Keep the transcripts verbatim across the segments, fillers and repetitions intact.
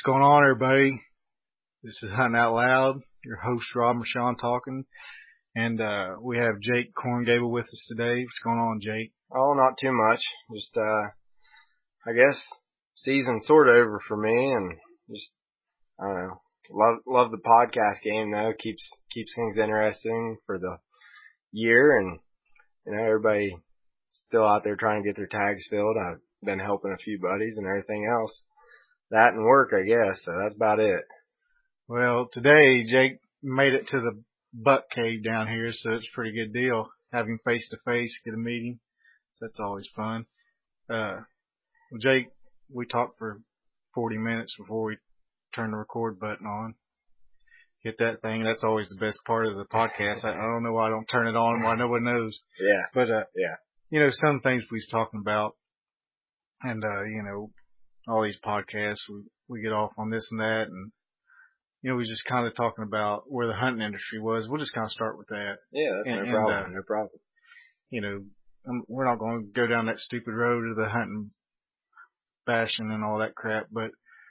What's going on, everybody? This is Hunting Out Loud, your host, Rob Mershon, talking. And uh we have Jake Korngable with us today. What's going on, Jake? Oh, not too much. Just, uh, I guess season's sort of over for me, and just, I don't know. Love, love the podcast game though. Keeps, keeps things interesting for the year, and, you know, everybody still out there trying to get their tags filled. I've been helping a few buddies and everything else. That and work, I guess. So that's about it. Well, today Jake made it to the buck cave down here, so it's a pretty good deal. Having face to face, get a meeting. So that's always fun. Uh, well, Jake, we talked for forty minutes before we turned the record button on. Hit that thing. That's always the best part of the podcast. I, I don't know why I don't turn it on, why nobody knows. Yeah. But, uh, yeah. you know, some things we was talking about, and, uh, you know, all these podcasts, we, we get off on this and that, and, you know, we was just kind of talking about where the hunting industry was. We'll just kind of start with that. Yeah, that's and, no problem. And, uh, no problem. You know, um, we're not going to go down that stupid road of the hunting bashing and all that crap, but,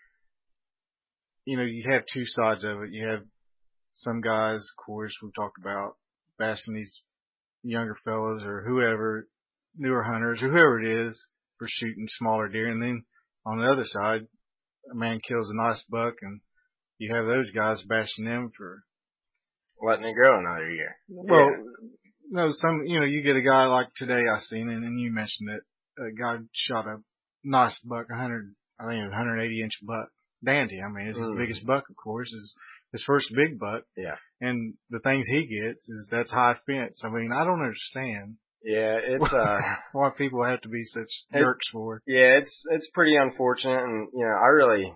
you know, you have two sides of it. You have some guys, of course, we talked about bashing these younger fellows or whoever, newer hunters or whoever it is for shooting smaller deer. And then on the other side, a man kills a nice buck and you have those guys bashing them for letting it grow another year. Well, yeah. no, some, you know, you get a guy like today I seen, and, and you mentioned it, a guy shot a nice buck, one hundred, I think it was one hundred eighty inch buck. Dandy. I mean, it's mm. his biggest buck, of course, is his first big buck. Yeah. And the things he gets is that's high fence. I mean, I don't understand. Yeah, it's, uh, why people have to be such jerks it, for. Yeah, it's, it's pretty unfortunate. And, you know, I really,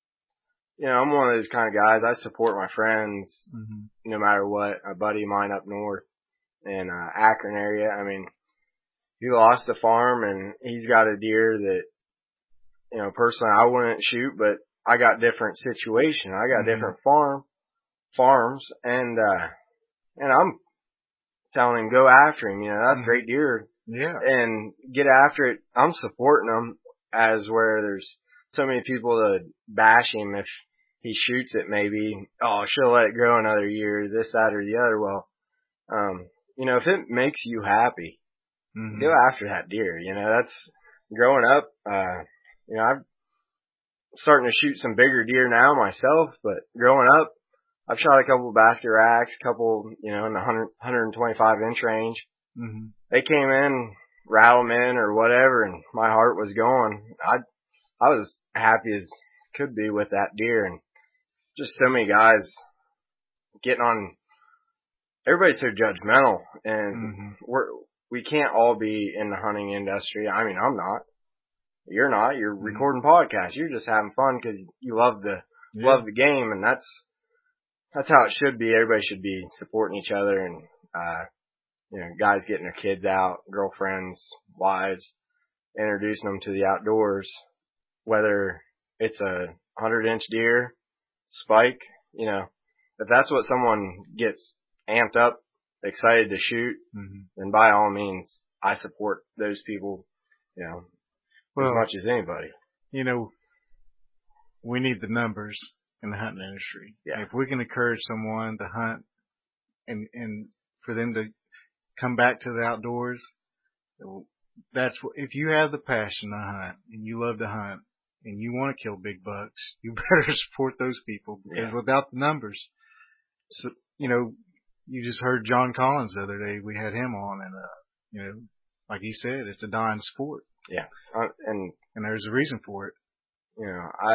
you know, I'm one of those kind of guys. I support my friends mm-hmm. no matter what. A buddy of mine up north in, uh, Akron area. I mean, he lost the farm and he's got a deer that, you know, personally I wouldn't shoot, but I got different situation. I got mm-hmm. different farm, farms and, uh, and I'm telling him go after him. You know, that's mm-hmm. great deer. Yeah. And get after it. I'm supporting him as where there's so many people to bash him if he shoots it maybe. Oh, she'll let it grow another year, this, that, or the other. Well, um, you know, if it makes you happy, mm-hmm. go after that deer. You know, that's growing up, uh, you know, I'm starting to shoot some bigger deer now myself, but growing up, I've shot a couple of basket racks, a couple, you know, in the one hundred, one twenty-five inch range. Mm-hmm. They came in, rattle them in or whatever, and my heart was going. I, I was happy as could be with that deer, and just so many guys getting on. Everybody's so judgmental, and mm-hmm. we're, we can't all be in the hunting industry. I mean, I'm not. You're not. You're mm-hmm. recording podcasts. You're just having fun because you love the, yeah. love the game, and that's, that's how it should be. Everybody should be supporting each other and, uh, you know, guys getting their kids out, girlfriends, wives, introducing them to the outdoors, whether it's a hundred inch deer, spike, you know, if that's what someone gets amped up, excited to shoot, mm-hmm. then by all means, I support those people, you know, well, as much as anybody. You know, we need the numbers in the hunting industry. Yeah. If we can encourage someone to hunt and, and for them to come back to the outdoors, that's what, if you have the passion to hunt and you love to hunt and you want to kill big bucks, you better support those people because yeah. without the numbers, so, you know, you just heard John Collins the other day. We had him on and, uh, you know, like he said, it's a dying sport. Yeah. Uh, and, and there's a reason for it. You know, I,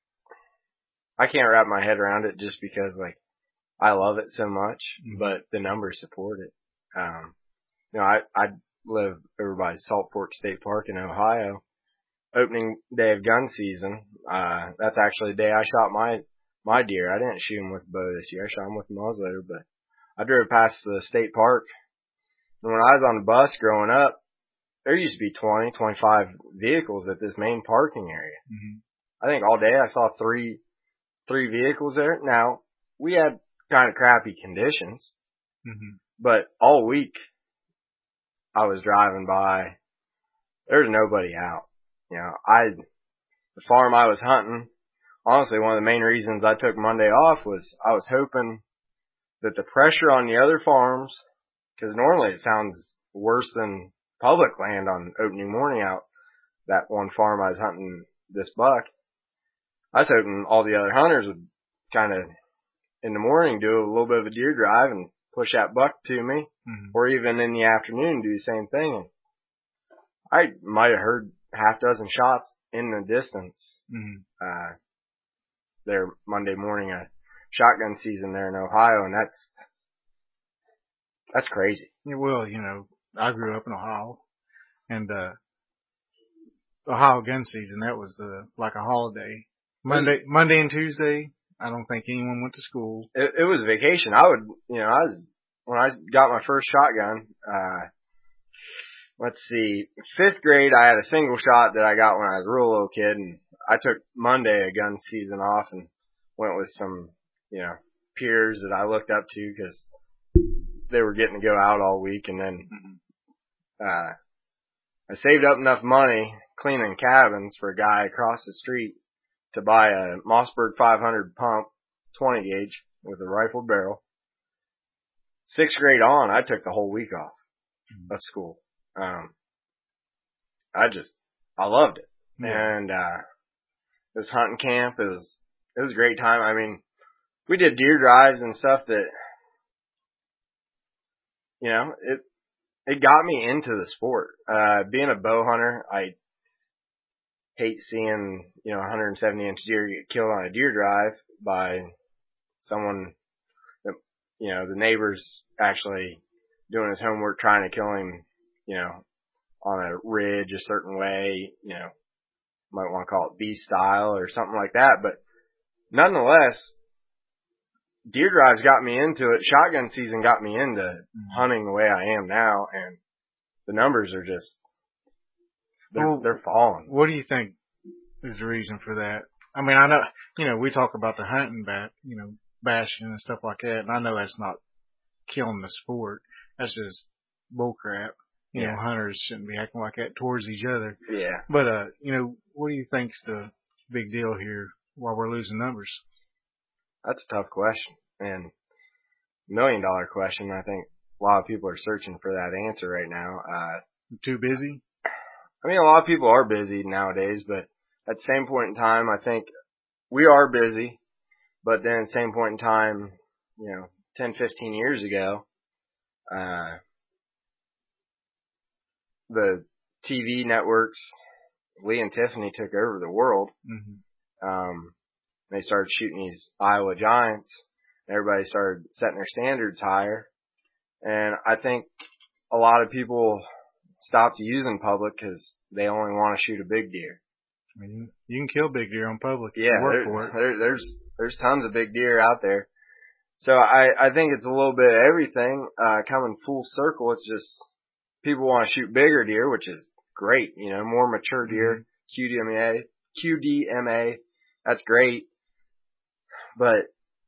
I can't wrap my head around it just because, like, I love it so much, mm-hmm. but the numbers support it. Um, you know, I, I live over by Salt Fork State Park in Ohio. Opening day of gun season, uh, that's actually the day I shot my, my deer. I didn't shoot him with a bow this year. I shot him with a muzzleloader, but I drove past the state park. And when I was on the bus growing up, there used to be twenty, twenty-five vehicles at this main parking area. Mm-hmm. I think all day I saw three, three vehicles there. Now, we had kind of crappy conditions, mm-hmm. but all week I was driving by, there was nobody out. You know, I, the farm I was hunting honestly, one of the main reasons I took Monday off was I was hoping that the pressure on the other farms, because normally it sounds worse than public land on opening morning out that one farm I was hunting this buck. I was hoping all the other hunters would kind of in the morning do a little bit of a deer drive and push that buck to me, mm-hmm. or even in the afternoon do the same thing. And I might have heard half dozen shots in the distance. Mm-hmm. Uh, there Monday morning, a shotgun season there in Ohio, and that's that's crazy. Yeah, well, you know, I grew up in Ohio, and uh, Ohio gun season, that was uh, like a holiday. Monday, Monday and Tuesday, I don't think anyone went to school. It, it was vacation. I would, you know, I was when I got my first shotgun. Uh, let's see, fifth grade, I had a single shot that I got when I was a real little kid, and I took Monday a gun season off and went with some, you know, peers that I looked up to because they were getting to go out all week. And then uh I saved up enough money cleaning cabins for a guy across the street to buy a Mossberg five hundred pump, twenty gauge with a rifled barrel. Sixth grade on, I took the whole week off of school. Um, I just, I loved it. Yeah. And, uh, it was hunting camp. It was, it was a great time. I mean, we did deer drives and stuff that, you know, it, it got me into the sport. Uh, being a bow hunter, I hate seeing, you know, one hundred seventy inch deer get killed on a deer drive by someone that, you know, the neighbor's actually doing his homework trying to kill him, you know, on a ridge a certain way, you know, might want to call it beast style or something like that. But nonetheless, deer drives got me into it. Shotgun season got me into mm-hmm. hunting the way I am now. And the numbers are just, they're, well, they're falling. What do you think is the reason for that? I mean, I know, you know, we talk about the hunting back, you know, bashing and stuff like that. And I know that's not killing the sport. That's just bullcrap. You yeah. know, hunters shouldn't be acting like that towards each other. Yeah. But, uh, you know, what do you think's the big deal here while we're losing numbers? That's a tough question. And million dollar question. I think a lot of people are searching for that answer right now. Uh, too busy? I mean, a lot of people are busy nowadays, but at the same point in time, I think we are busy. But then at the same point in time, you know, ten, fifteen years ago, uh, the T V networks, Lee and Tiffany took over the world. Mm-hmm. Um, they started shooting these Iowa Giants. Everybody started setting their standards higher. And I think a lot of people stopped using public because they only want to shoot a big deer. I mean, you can kill big deer on public. Yeah, work there, for it. There, there's there's tons of big deer out there. So I, I think it's a little bit of everything uh, coming full circle. It's just people want to shoot bigger deer, which is great. You know, more mature deer, mm-hmm. Q D M A, Q D M A, that's great. But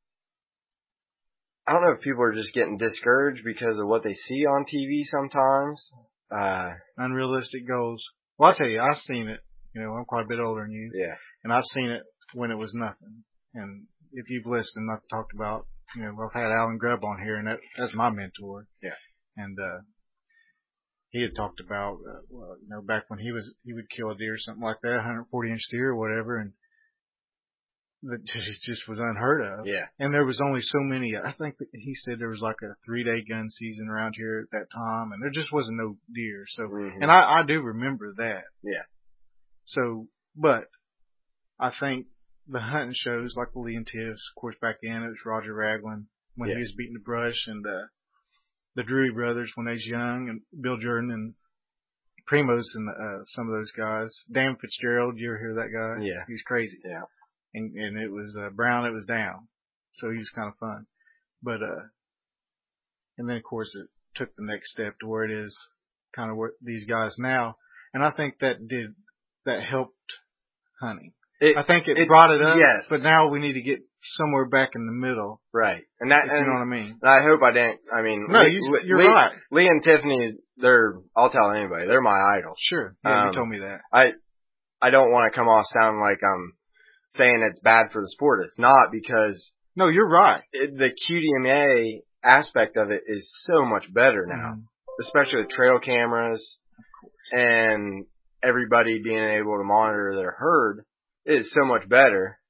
I don't know if people are just getting discouraged because of what they see on T V sometimes. Uh, Unrealistic goals. Well, I'll tell you, I've seen it. You know, I'm quite a bit older than you. Yeah. And I've seen it when it was nothing. And if you've listened, I've talked about, you know, I've had Alan Grubb on here, and that, that's my mentor. Yeah. And, uh, he had talked about, uh, well, you know, back when he was, he would kill a deer, something like that, one hundred forty inch deer or whatever, and that just was unheard of. Yeah. And there was only so many. I think that he said there was like a three day gun season around here at that time, and there just wasn't no deer. So, mm-hmm. and I, I do remember that. Yeah. So, but I think the hunting shows like the Lee and Tiffs, of course, back then it was Roger Ragland when yeah. he was beating the brush, and uh, the Drury brothers when they was young, and Bill Jordan and Primos and uh, some of those guys. Dan Fitzgerald, did you ever hear that guy? Yeah. He was crazy. Yeah. And, and it was, uh, Brown, it was down. So he was kind of fun. But, uh, and then of course it took the next step to where it is kind of where these guys now. And I think that did, that helped hunting. It, I think it, it brought it up. Yes. But now we need to get somewhere back in the middle. Right. And that, if and you know what I mean. I hope I didn't, I mean. No, Lee, you, you're Lee, right. Lee and Tiffany, they're, I'll tell anybody, they're my idols. Sure. Yeah, um, you told me that. I, I don't want to come off sounding like I'm saying it's bad for the sport. It's not, because no, you're right. It, the Q D M A aspect of it is so much better now, mm. especially with trail cameras and everybody being able to monitor their herd. It is so much better.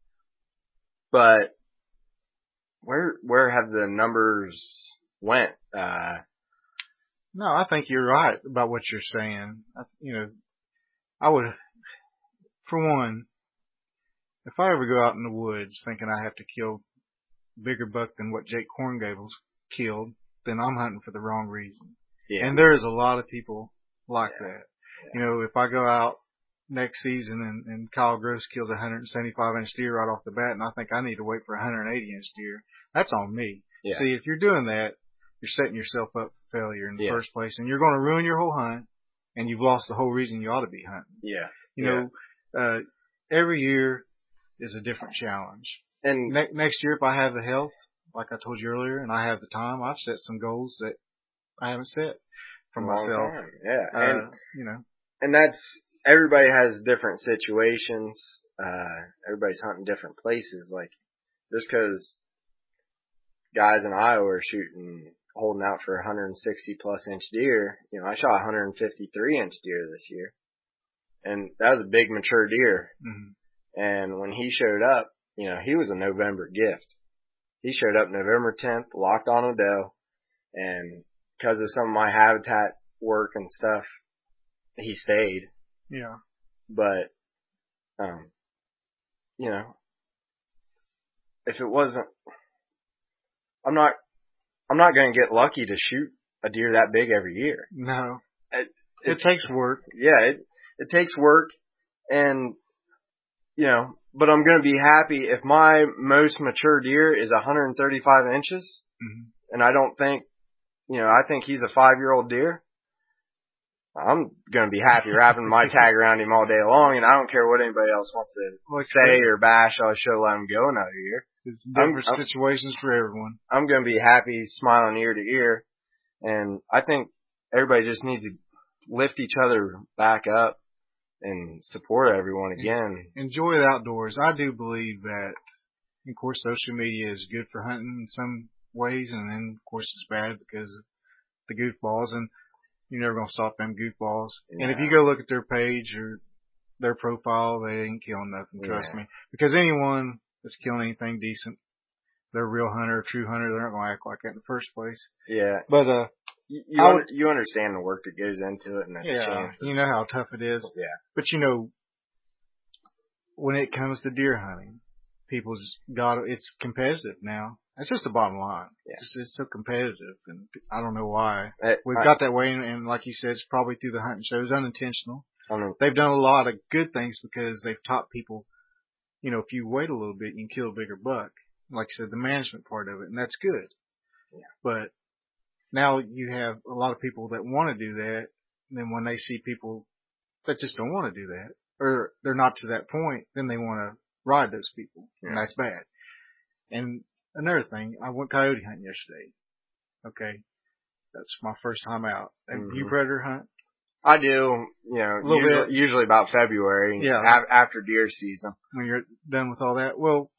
But where where have the numbers went? Uh, no, I think you're right about what you're saying. I, you know, I would, for one, if I ever go out in the woods thinking I have to kill bigger buck than what Jake Horngable's killed, then I'm hunting for the wrong reason. Yeah. And there's a lot of people like yeah. that. Yeah. You know, if I go out next season and, and Kyle Gross kills a one hundred seventy-five inch deer right off the bat, and I think I need to wait for a one hundred eighty inch deer, that's on me. Yeah. See, if you're doing that, you're setting yourself up for failure in the yeah. first place, and you're going to ruin your whole hunt, and you've lost the whole reason you ought to be hunting. Yeah. You yeah. know, uh, every year is a different challenge. And ne- next year, if I have the health, like I told you earlier, and I have the time, I've set some goals that I haven't set for myself. Time. Yeah. Uh, and, you know, and that's, everybody has different situations. Uh, everybody's hunting different places. Like, just cause guys in Iowa are shooting, holding out for one hundred sixty plus inch deer, you know, I shot one hundred fifty-three inch deer this year. And that was a big mature deer. Mm-hmm. And when he showed up, you know, he was a November gift. He showed up November tenth, locked on a doe, and because of some of my habitat work and stuff, he stayed. Yeah. But, um, you know, if it wasn't, I'm not, I'm not going to get lucky to shoot a deer that big every year. No. It, it takes work. Yeah, it, it takes work, and, you know, but I'm going to be happy if my most mature deer is one hundred thirty-five inches, mm-hmm. and I don't think, you know, I think he's a five-year-old deer. I'm going to be happy wrapping my tag around him all day long, and I don't care what anybody else wants to well, say or bash. I should let him go another year. It's different I'm, situations I'm, for everyone. I'm going to be happy, smiling ear to ear, and I think everybody just needs to lift each other back up and support everyone again. Enjoy the outdoors. I do believe that, of course, social media is good for hunting in some ways, and then, of course, it's bad because of the goofballs, and you're never going to stop them goofballs. Yeah. And if you go look at their page or their profile, they ain't killing nothing, trust yeah. me. Because anyone that's killing anything decent, they're a real hunter, a true hunter, they're not going to act like that in the first place. Yeah. But, uh, you, you, under, you understand the work that goes into it and the yeah, chances. You know how tough it is. Yeah. But you know, when it comes to deer hunting, people's got, it's competitive now. That's just the bottom line. Yeah. It's, it's so competitive, and I don't know why. It, We've I, got that way, and, and like you said, it's probably through the hunting shows, unintentional. I know. They've done a lot of good things because they've taught people, you know, if you wait a little bit, you can kill a bigger buck. Like I said, the management part of it, and that's good. Yeah. But now you have a lot of people that want to do that, and then when they see people that just don't want to do that, or they're not to that point, then they want to ride those people, yeah. and that's bad. And another thing, I went coyote hunting yesterday. Okay. That's my first time out. And mm-hmm. you predator hunt? I do, you know, usually, usually about February, yeah. a- after deer season. When you're done with all that. Well,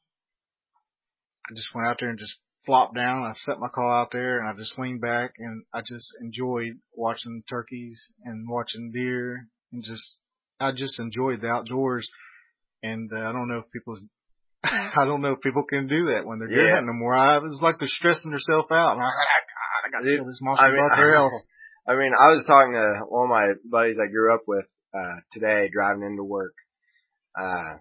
I just went out there and just flopped down. I set my call out there and I just leaned back and I just enjoyed watching turkeys and watching deer and just, I just enjoyed the outdoors. And uh, I don't know if people's I don't know if people can do that when they're deer yeah. hunting no more. I, it's like they're stressing themselves out. I'm like, oh, God, I got to kill this monster I mean, buck or else. I mean, I was talking to one of my buddies I grew up with uh today, driving into work. Uh,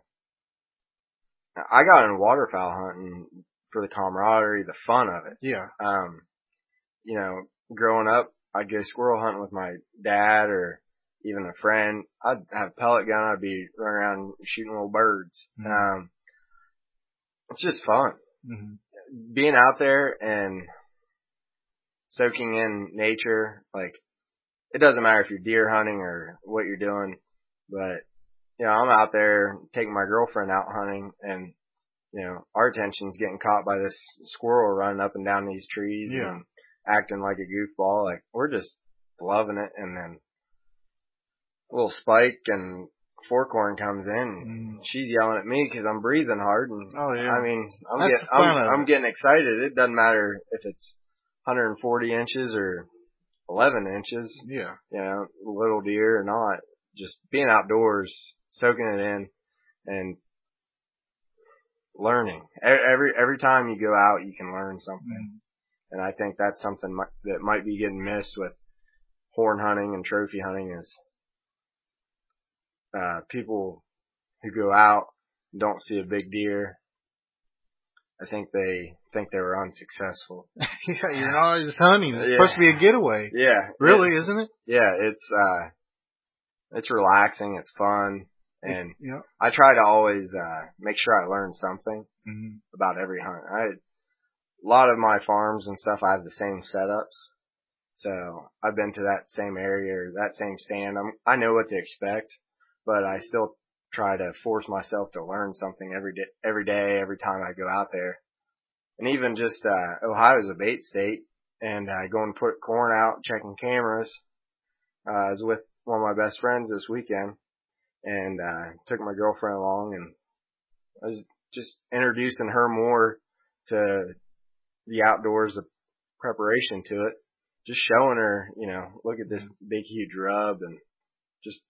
I got into waterfowl hunting for the camaraderie, the fun of it. Yeah. Um, you know, growing up, I'd go squirrel hunting with my dad or even a friend. I'd have a pellet gun. I'd be running around shooting little birds. Mm-hmm. Um, It's just fun. Mm-hmm. Being out there and soaking in nature, like, it doesn't matter if you're deer hunting or what you're doing, but, you know, I'm out there taking my girlfriend out hunting and, you know, our attention's getting caught by this squirrel running up and down these trees yeah. and acting like a goofball. Like, we're just loving it, and then a little spike and forkhorn comes in, mm. she's yelling at me because I'm breathing hard. And oh yeah. I mean, I'm That's getting, I'm, I'm getting excited. It doesn't matter if it's one hundred forty inches or eleven inches. Yeah. You know, little deer or not. Just being outdoors, soaking it in, and learning. Every every time you go out, you can learn something. Mm. And I think that's something that might be getting missed with horn hunting and trophy hunting is uh, people who go out and don't see a big deer. I think they think they were unsuccessful. Yeah, you're not just hunting. It's yeah. supposed to be a getaway. Yeah. Really, it, isn't it? Yeah, it's uh, it's relaxing. It's fun. And yeah. I try to always uh, make sure I learn something mm-hmm. about every hunt. I, a lot of my farms and stuff, I have the same setups. So I've been to that same area or that same stand. I'm, I know what to expect, but I still try to force myself to learn something every day, every day, every time I go out there. And even just, uh, Ohio's a bait state, and I uh, go and put corn out, checking cameras. Uh, I was with one of my best friends this weekend, and, uh, took my girlfriend along, and I was just introducing her more to the outdoors, the preparation to it. Just showing her, you know, look at this big, huge rub, and just,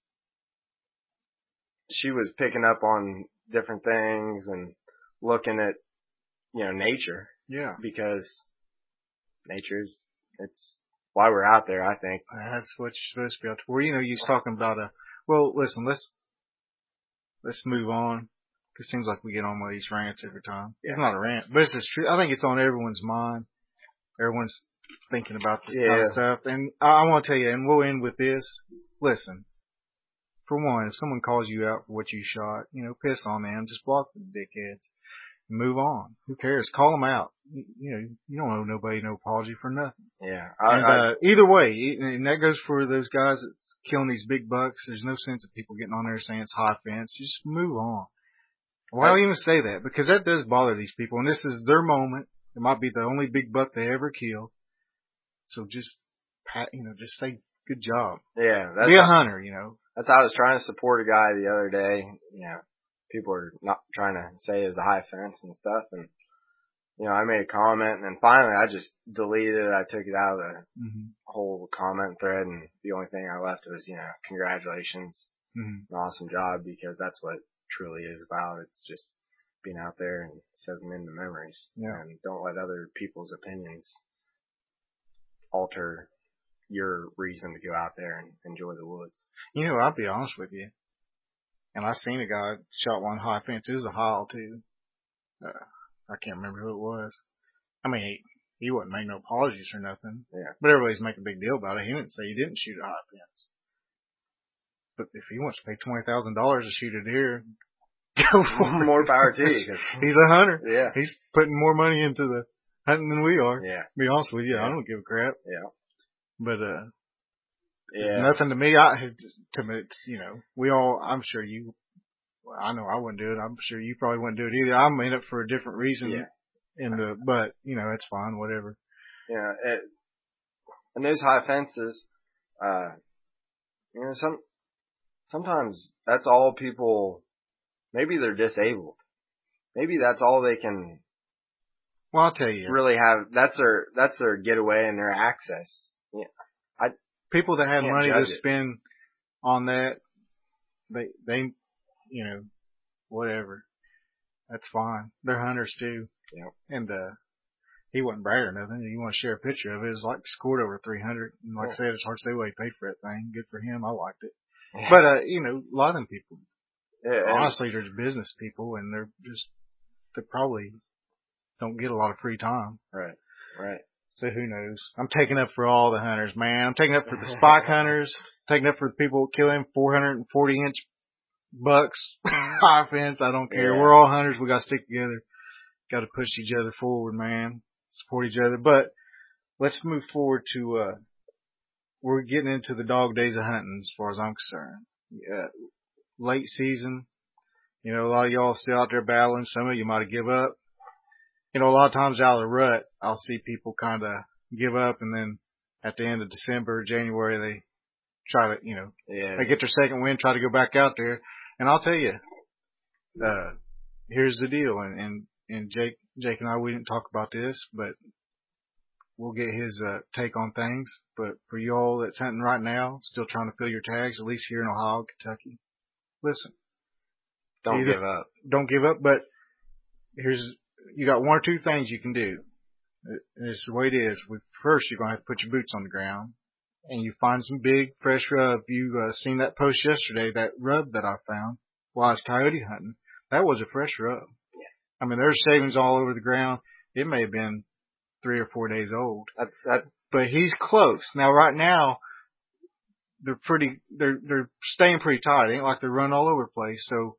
she was picking up on different things and looking at, you know, nature. Yeah. Because nature's, it's why we're out there, I think. That's what you're supposed to be out there. Well, you know, you was talking about a, well, listen, let's, let's move on. Cause it seems like we get on with these rants every time. Yeah. It's not a rant, but it's just true. I think it's on everyone's mind. Everyone's thinking about this yeah. kind of stuff. And I, I want to tell you, and we'll end with this. Listen, for one, if someone calls you out for what you shot, you know, piss on them, just block the dickheads and move on. Who cares? Call them out. You, you know, you don't owe nobody no apology for nothing. Yeah. I, and, uh, I, either way, and that goes for those guys that's killing these big bucks. There's no sense of people getting on there saying it's high fence. Just move on. Why do you even say that? Because that does bother these people, and this is their moment. It might be the only big buck they ever kill. So just, you know, just say good job. Yeah, that's be a hunter, you know. That's how I was trying to support a guy the other day. You know, people are not trying to say it's a high fence and stuff, and you know, I made a comment, and then finally I just deleted it. I took it out of the mm-hmm. whole comment thread, and the only thing I left was, you know, congratulations, mm-hmm. an awesome job, because that's what it truly is about. It's just being out there and soaking in the memories, yeah. and don't let other people's opinions alter your reason to go out there and enjoy the woods. You know, I'll be honest with you. And I seen a guy shot one high fence. It was a Heil too. Uh, I can't remember who it was. I mean, he, he wasn't making no apologies or nothing. Yeah. But everybody's making a big deal about it. He didn't say he didn't shoot a high fence. But if he wants to pay twenty thousand dollars to shoot a deer, go for more power to you. He's a hunter. Yeah. He's putting more money into the hunting than we are. Yeah. To be honest with you, yeah. I don't give a crap. Yeah. But, uh, yeah. it's nothing to me. I, to me, it's, you know, we all, I'm sure you, well, I know I wouldn't do it. I'm sure you probably wouldn't do it either. I'm in it for a different reason. Yeah. In the, but, you know, it's fine, whatever. Yeah. It, and those high fences, uh, you know, some, sometimes that's all people, maybe they're disabled. Maybe that's all they can. Well, I'll tell you. Really have, that's their, that's their getaway and their access. Yeah. I, people that have money to it. spend on that, they, they, you know, whatever. That's fine. They're hunters too. Yeah. And, uh, he wasn't bragging or nothing. You want to share a picture of it. It was like scored over three hundred. And like yeah. I said, it's hard to say what he paid for that thing. Good for him. I liked it. Yeah. But, uh, you know, a lot of them people, yeah, honestly, they're business people, and they're just, they probably don't get a lot of free time. Right. Right. So who knows? I'm taking up for all the hunters, man. I'm taking up for the spike hunters, taking up for the people killing four hundred forty inch bucks, high fence. I don't care. Yeah. We're all hunters. We got to stick together. Got to push each other forward, man. Support each other. But let's move forward to, uh, we're getting into the dog days of hunting as far as I'm concerned. Yeah. Late season. You know, a lot of y'all still out there battling. Some of you might have give up. You know, a lot of times out of the rut, I'll see people kind of give up, and then at the end of December, January, they try to, you know, yeah. they get their second win, try to go back out there. And I'll tell you, uh, here's the deal. And, and, and Jake, Jake and I, we didn't talk about this, but we'll get his, uh, take on things. But for you all that's hunting right now, still trying to fill your tags, at least here in Ohio, Kentucky, listen, Don't either, give up. Don't give up. But here's, you got one or two things you can do. And it's the way it is. First, you're going to have to put your boots on the ground and you find some big fresh rub. You uh, seen that post yesterday, that rub that I found while I was coyote hunting. That was a fresh rub. Yeah. I mean, there's shavings all over the ground. It may have been three or four days old. That, that, but he's close. Now, right now, they're pretty, they're, they're staying pretty tight. It ain't like they're running all over the place. So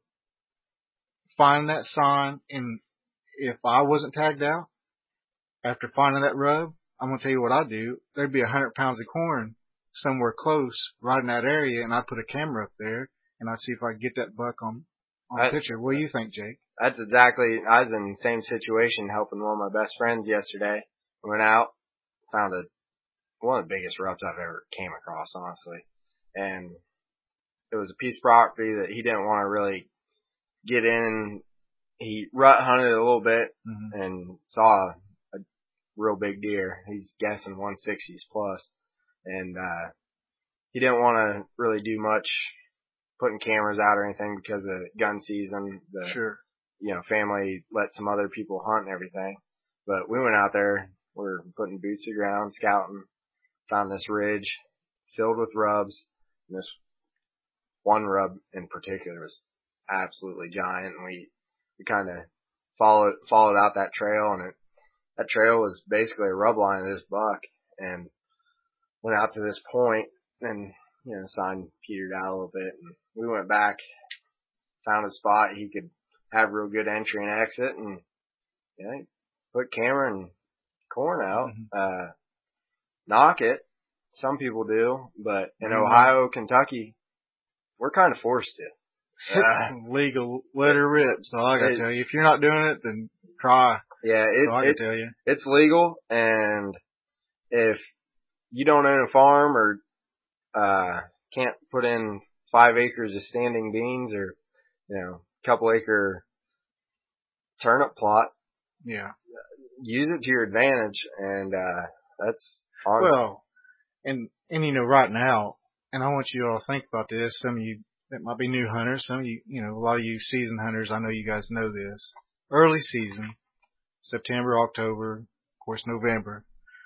find that sign. And if I wasn't tagged out after finding that rub, I'm going to tell you what I'd do. There'd be a hundred pounds of corn somewhere close right in that area. And I'd put a camera up there and I'd see if I could get that buck on, on that, picture. What do you think, Jake? That's exactly, I was in the same situation helping one of my best friends yesterday. Went out, found a, one of the biggest rubs I've ever came across, honestly. And it was a piece of property that he didn't want to really get in. He rut hunted a little bit mm-hmm. and saw a, a real big deer. He's guessing one sixties plus. And, uh, he didn't want to really do much putting cameras out or anything because of gun season. The, sure. You know, family let some other people hunt and everything. But we went out there, we were putting boots to the ground, scouting, found this ridge filled with rubs. And this one rub in particular was absolutely giant. And we, we kind of followed, followed out that trail, and it, that trail was basically a rub line of this buck, and went out to this point, and, you know, sign petered out a little bit, and we went back, found a spot he could have real good entry and exit, and, you know, put camera and corn out, mm-hmm. uh, knock it. Some people do, but in mm-hmm. Ohio, Kentucky, we're kind of forced to. Uh, it's legal, let her rip. So I gotta it, tell you, if you're not doing it, then try. Yeah, it, so I gotta it, tell you, it's legal, and if you don't own a farm or uh can't put in five acres of standing beans or, you know, couple acre turnip plot, yeah, use it to your advantage, and uh that's honest. Well, and and you know, right now, and I want you all to think about this. Some of you that might be new hunters, some of you, you know, a lot of you seasoned hunters, I know you guys know this. Early season, September, October, of course, November.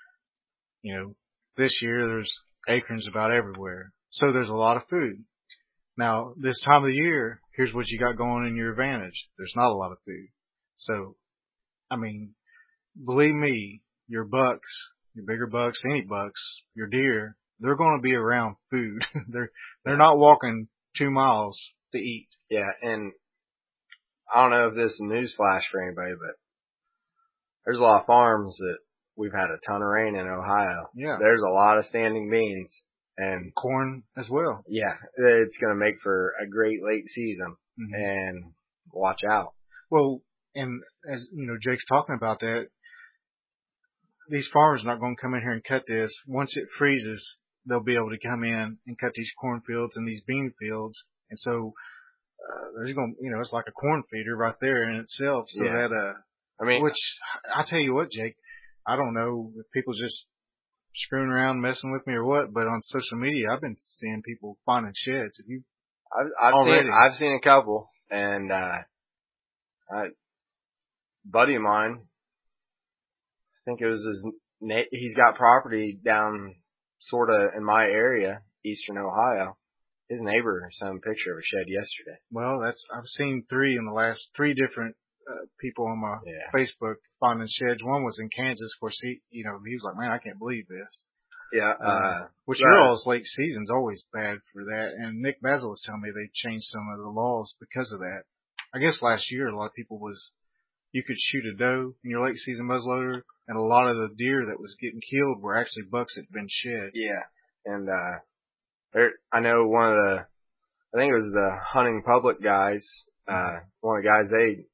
You know, this year there's acorns about everywhere, so there's a lot of food. Now, this time of the year, here's what you got going in your advantage. There's not a lot of food. So, I mean, believe me, your bucks, your bigger bucks, any bucks, your deer, they're going to be around food. they're, they're not walking two miles to eat. Yeah. And I don't know if this is a news flash for anybody, but there's a lot of farms that we've had a ton of rain in Ohio. Yeah. There's a lot of standing beans and corn as well. Yeah. It's going to make for a great late season, mm-hmm. and watch out. Well, and as you know, Jake's talking about that. These farmers are not going to come in here and cut this. Once it freezes, they'll be able to come in and cut these cornfields and these bean fields. And so, uh, there's going to, you know, it's like a corn feeder right there in itself. So yeah. that, uh, I mean, which I tell you what, Jake, I don't know if people just screwing around messing with me or what, but on social media, I've been seeing people finding sheds. Have you? I've, I've already? seen, I've seen a couple, and, uh, I, buddy of mine, I think it was his, he's got property down sort of in my area, eastern Ohio. His neighbor sent him a picture of a shed yesterday. Well, that's, I've seen three in the last, three different uh, people on my yeah. Facebook finding sheds. One was in Kansas. Of course, he, you know, he was like, man, I can't believe this. Yeah. Uh, uh which your all's late season's always bad for that. And Nick Basil was telling me they changed some of the laws because of that. I guess last year a lot of people was, you could shoot a doe in your late season muzzleloader, and a lot of the deer that was getting killed were actually bucks that had been shed. Yeah. And, uh, there, I know one of the, I think it was the Hunting Public guys, uh, one of the guys they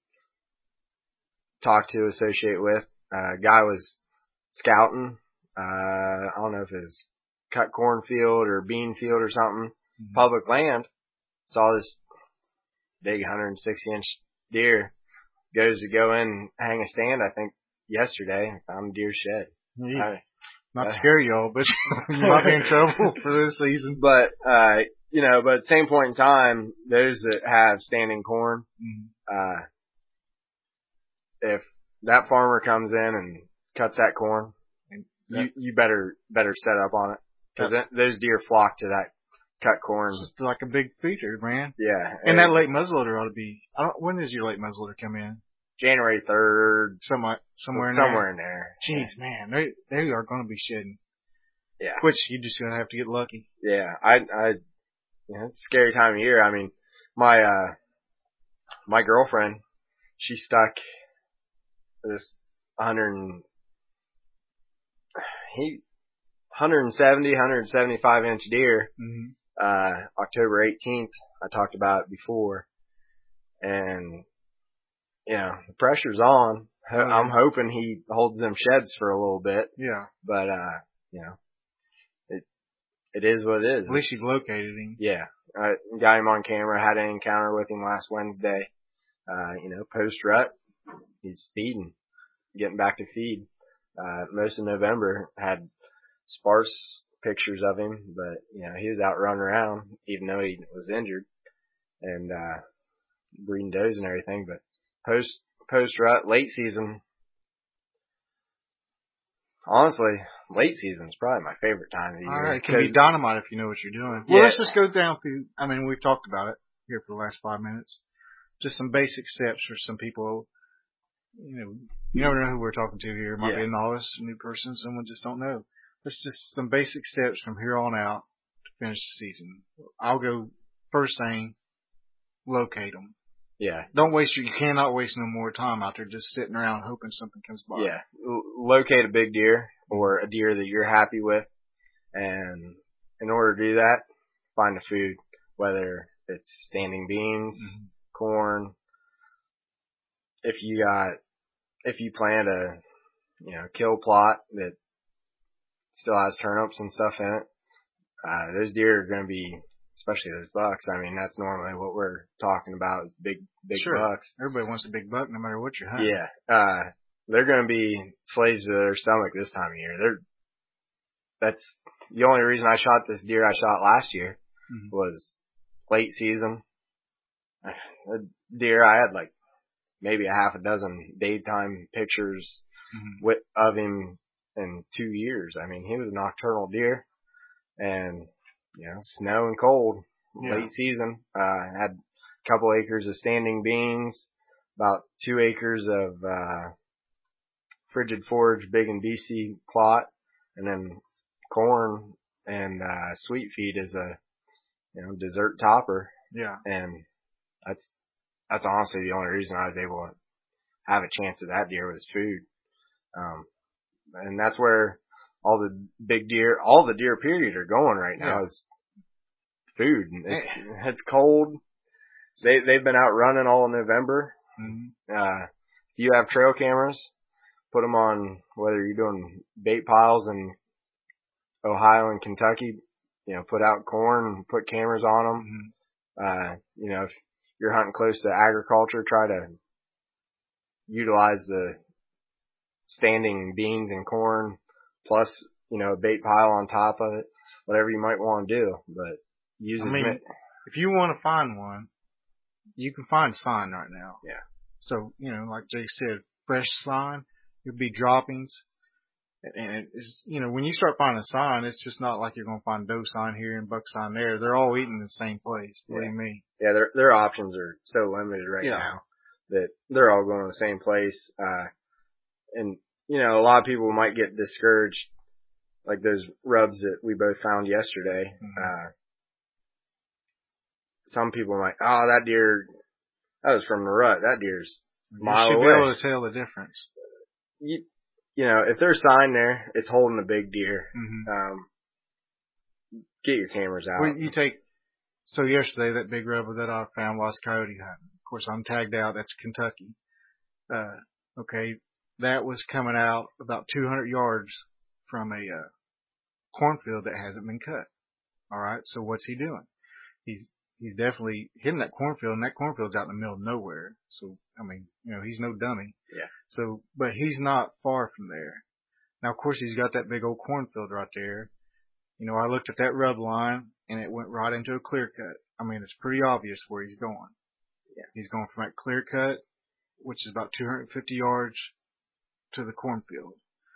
talked to, associate with, uh, guy was scouting, uh, I don't know if it was cut cornfield or bean field or something, mm-hmm. public land, saw this big one hundred sixty inch deer goes to go in and hang a stand, I think, yesterday. Found a deer shed. Yeah. I, Not to uh, scare y'all, but you might be in trouble for this season. But, uh, you know, but at the same point in time, those that have standing corn, Mm-hmm. uh, if that farmer comes in and cuts that corn, you, you better, better set up on it. Cause that, those deer flock to that cut corn. It's just like a big feature, man. Yeah. And that late muzzleloader ought to be, I don't, when does your late muzzleloader come in? January third. Somewhere, somewhere in somewhere there. in there. Jeez, man, they, they are going to be shedding. Yeah. Which you just going to have to get lucky. Yeah. I, I, you know, it's a scary time of year. I mean, my, uh, my girlfriend, she stuck this one hundred, he, one seventy, one seventy-five inch deer, Mm-hmm. uh, October eighteenth. I talked about it before. And, you know, the pressure's on. Oh, yeah. I'm hoping he holds them sheds for a little bit. Yeah. But, uh, you know, it, it is what it is. At least you've located him. Yeah. I got him on camera, had an encounter with him last Wednesday. Uh, you know, post rut, he's feeding, getting back to feed. Uh, most of November had sparse pictures of him, but, you know, he was out running around, even though he was injured and, uh, breeding does and everything. But post, post rut, late season, honestly, late season is probably my favorite time of the year. All right. It can be dynamite if you know what you're doing. Well, Yeah. let's just go down through, I mean, we've talked about it here for the last five minutes. Just some basic steps for some people. You know, you never know who we're talking to here. It might Yeah. be a novice, a new person, someone just don't know. It's just some basic steps from here on out to finish the season. I'll go first thing, locate them. Yeah. Don't waste your, you cannot waste no more time out there just sitting around hoping something comes by. Yeah. L- locate a big deer or a deer that you're happy with. And in order to do that, find the food, whether it's standing beans, mm-hmm. corn. If you got, if you plant a, you know, kill plot that still has turnips and stuff in it, uh, those deer are going to be, especially those bucks. I mean, that's normally what we're talking about, big, big sure. bucks. Everybody wants a big buck no matter what you're hunting. Yeah. Uh, they're going to be slaves to their stomach this time of year. They're, that's the only reason I shot this deer I shot last year mm-hmm. was late season. The deer, I had like maybe a half a dozen daytime pictures mm-hmm. with, of him in two years. I mean, he was a nocturnal deer and, you know, snow and cold, yeah. late season, uh, had a couple acres of standing beans, about two acres of, uh, frigid forage, big and beastie plot, and then corn and, uh, sweet feed as a, you know, dessert topper. Yeah. And that's, that's honestly the only reason I was able to have a chance at that deer was food. Um, and that's where all the big deer, all the deer period are going right now yeah. is food. It's, it's cold. They, they've been out running all in November. Mm-hmm. Uh, if you have trail cameras, put them on whether you're doing bait piles in Ohio and Kentucky, you know, put out corn and put cameras on them. Mm-hmm. Uh, you know, if you're hunting close to agriculture, try to utilize the standing beans and corn plus, you know, a bait pile on top of it, whatever you might want to do, but use I as mean, many. If you want to find one, you can find sign right now. Yeah. So, you know, like Jake said, fresh sign, it'll be droppings. And it's, you know, when you start finding sign, it's just not like you're going to find doe sign here and buck sign there. They're all eating in the same place. What yeah. do you mean? Yeah, their their options are so limited right yeah. now that they're all going to the same place. Uh, and, you know, a lot of people might get discouraged, like those rubs that we both found yesterday. Mm-hmm. Uh, some people might, oh, that deer, that was from the rut. That deer's a mile away. You should be able to tell the difference. You, you know, if there's sign there, it's holding a big deer. Mm-hmm. Um, get your cameras out. Well, you take, so yesterday that big rubber that I found while I was coyote hunting. Of course, I'm tagged out. That's Kentucky. Uh, okay. That was coming out about two hundred yards from a, uh, cornfield that hasn't been cut. All right. So what's he doing? He's, he's definitely hitting that cornfield, and that cornfield's out in the middle of nowhere. So, I mean, you know, he's no dummy. Yeah. So, but he's not far from there. Now, of course, he's got that big old cornfield right there. You know, I looked at that rub line, and it went right into a clear cut. I mean, it's pretty obvious where he's going. Yeah. He's going from that clear cut, which is about two hundred fifty yards, to the cornfield.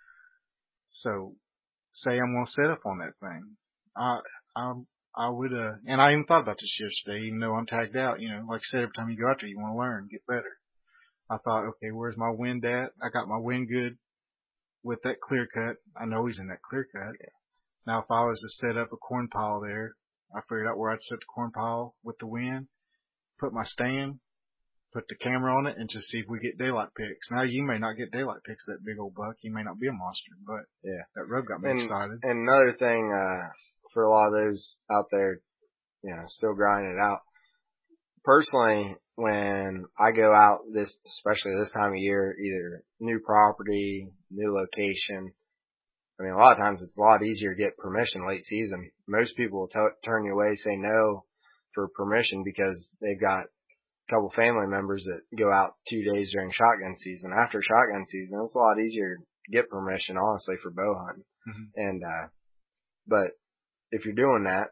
So, say I'm going to set up on that thing. I, I, I would, uh, and I even thought about this yesterday, even though I'm tagged out, you know, like I said, every time you go out there, you want to learn, get better. I thought, okay, where's my wind at? I got my wind good with that clear cut. I know he's in that clear cut. Yeah. Now, if I was to set up a corn pile there, I figured out where I'd set the corn pile with the wind, put my stand, put the camera on it, and just see if we get daylight pics. Now, you may not get daylight pics of that big old buck. He may not be a monster, but yeah, that rub got me and, excited. And another thing, uh, for a lot of those out there, you know, still grinding it out. Personally, when I go out this, especially this time of year, either new property, new location, I mean, a lot of times it's a lot easier to get permission late season. Most people will t- turn you away, say no for permission because they've got a couple family members that go out two days during shotgun season. After shotgun season, it's a lot easier to get permission, honestly, for bow hunting. Mm-hmm. And, uh, but if you're doing that,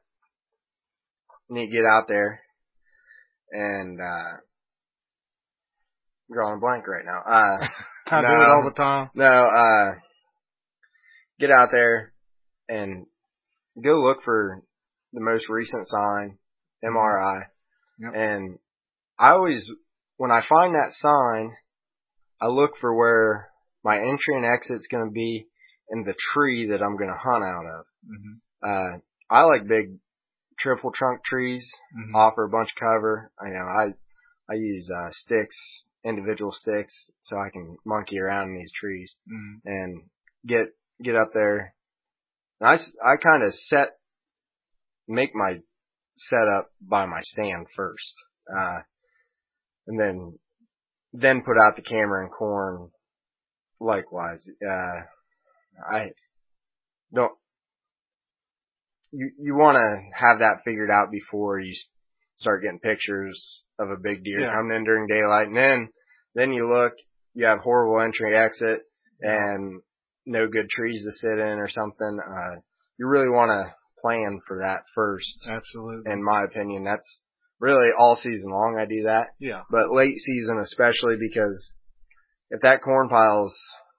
you need to get out there and, uh, I'm drawing a blank right now. Uh, I no, do it all the time. No, uh, get out there and go look for the most recent sign, M R I. Yep. And I always, when I find that sign, I look for where my entry and exit's going to be and the tree that I'm going to hunt out of. Mm-hmm. Uh, I like big triple trunk trees, mm-hmm. offer a bunch of cover. I know I, I use, uh, sticks, individual sticks, so I can monkey around in these trees mm-hmm. and get, get up there. And I, I kind of set, make my setup by my stand first. Uh, and then, then put out the camera and corn likewise. Uh, I don't, you, you want to have that figured out before you start getting pictures of a big deer yeah. coming in during daylight. And then, then you look, you have horrible entry exit and no good trees to sit in or something. Uh, you really want to plan for that first. Absolutely. In my opinion, that's really all season long I do that. Yeah. But late season especially, because if that corn pile's,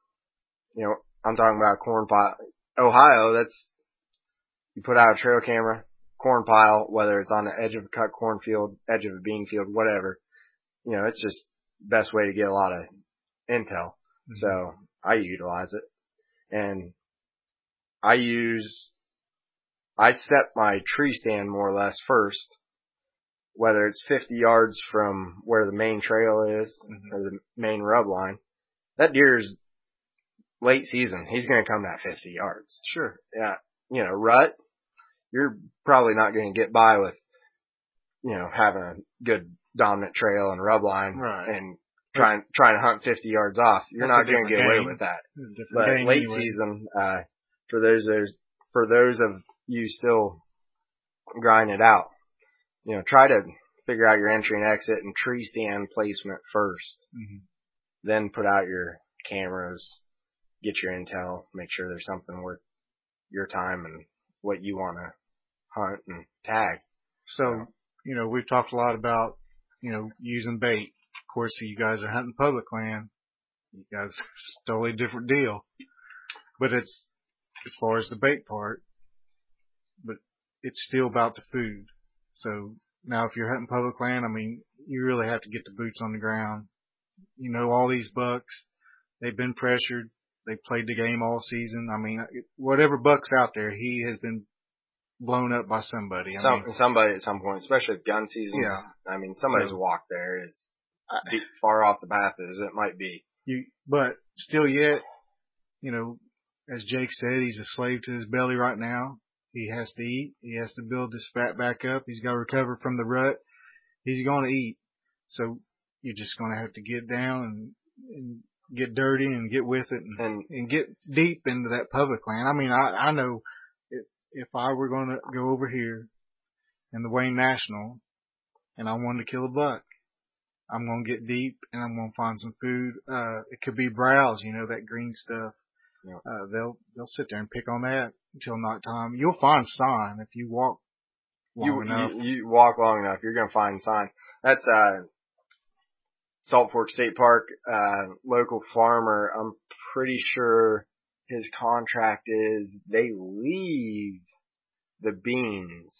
you know, I'm talking about corn pile, Ohio, that's, you put out a trail camera, corn pile, whether it's on the edge of a cut cornfield, edge of a bean field, whatever, you know, it's just best way to get a lot of intel. Mm-hmm. So I utilize it. And I use, I set my tree stand more or less first, whether it's fifty yards from where the main trail is mm-hmm. or the main rub line. That deer's late season. He's going to come that fifty yards. Sure. Yeah. You know, rut, you're probably not going to get by with, you know, having a good dominant trail and rub line right. and trying, trying to hunt fifty yards off. You're That's not going to get game. away with that. But late anyway. season, uh, for those, those, for those of you still grinding it out, you know, try to figure out your entry and exit and tree stand placement first. Mm-hmm. Then put out your cameras, get your intel, make sure there's something worth your time and what you want to hunt and tag. So, so, you know, we've talked a lot about, you know, using bait. Of course, you guys are hunting public land. You guys, it's a totally different deal. But it's, as far as the bait part, but it's still about the food. So now if you're hunting public land, I mean, you really have to get the boots on the ground. You know, all these bucks, they've been pressured. They played the game all season. I mean, whatever buck's out there, he has been blown up by somebody. I some, mean, somebody at some point, especially with gun season. Yeah. I mean, somebody's so, walk there is deep, far off the path as it might be. You, but still yet, you know, as Jake said, he's a slave to his belly right now. He has to eat. He has to build his fat back up. He's got to recover from the rut. He's going to eat. So you're just going to have to get down and, and get dirty and get with it and, and, and get deep into that public land. I mean, I, I know if, if I were going to go over here in the Wayne National and I wanted to kill a buck. I'm gonna get deep and I'm gonna find some food. Uh, it could be browse, you know, that green stuff. Yeah. Uh, they'll, they'll sit there and pick on that until nighttime. You'll find sign if you walk long You, enough. you, you walk long enough, you're going to find sign. That's, uh, Salt Fork State Park, uh, local farmer. I'm pretty sure his contract is they leave the beans.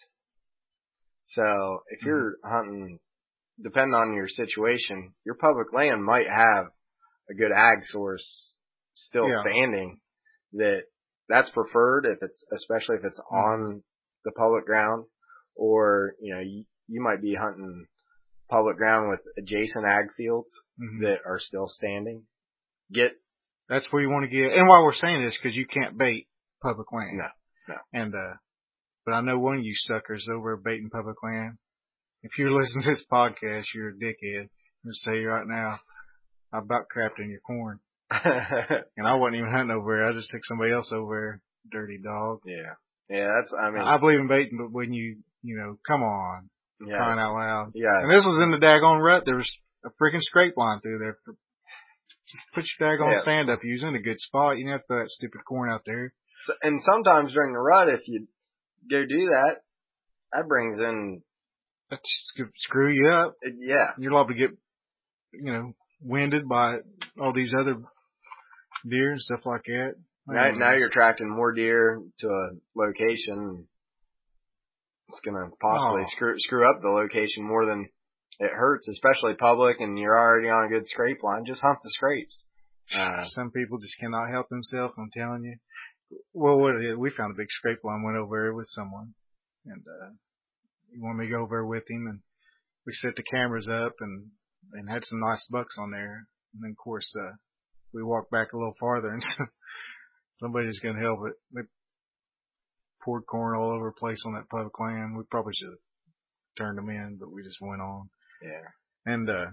So if Mhm. you're hunting, depending on your situation, your public land might have a good ag source still Yeah. standing that that's preferred if it's, especially if it's Mhm. on the public ground, or, you know, you, you might be hunting public ground with adjacent ag fields Mhm. that are still standing. Get, That's where you want to get. And why we're saying this, because you can't bait public land. no, no. And, uh, but I know one of you suckers over baiting public land. If you're listening to this podcast, you're a dickhead. I'm just tell you right now, I about crapped in your corn. And I wasn't even hunting over there. I just took somebody else over there. Dirty dog. Yeah. Yeah, that's, I mean. I believe in baiting, but when you, you know, come on. Yeah. Crying out loud. Yeah. And this was in the daggone rut. There was a freaking scrape line through there. Just put your daggone Yeah. stand up. You was in a good spot. You didn't have to throw that stupid corn out there. So, and sometimes during the rut, if you go do that, that brings in. That screw you up. It, yeah. You're liable to get, you know, winded by all these other deer and stuff like that. Now, now you're attracting more deer to a location. It's going to possibly Oh. screw, screw up the location more than it hurts, especially public, and you're already on a good scrape line. Just hunt the scrapes. Uh, Some people just cannot help themselves, I'm telling you. Well, what it is, we found a big scrape line, went over there with someone, and uh he wanted me to go over there with him, and we set the cameras up and, and had some nice bucks on there. And then, of course, uh we walked back a little farther, and somebody just couldn't help it. They poured corn all over the place on that public land. We probably should have turned them in, but we just went on. yeah. And, uh,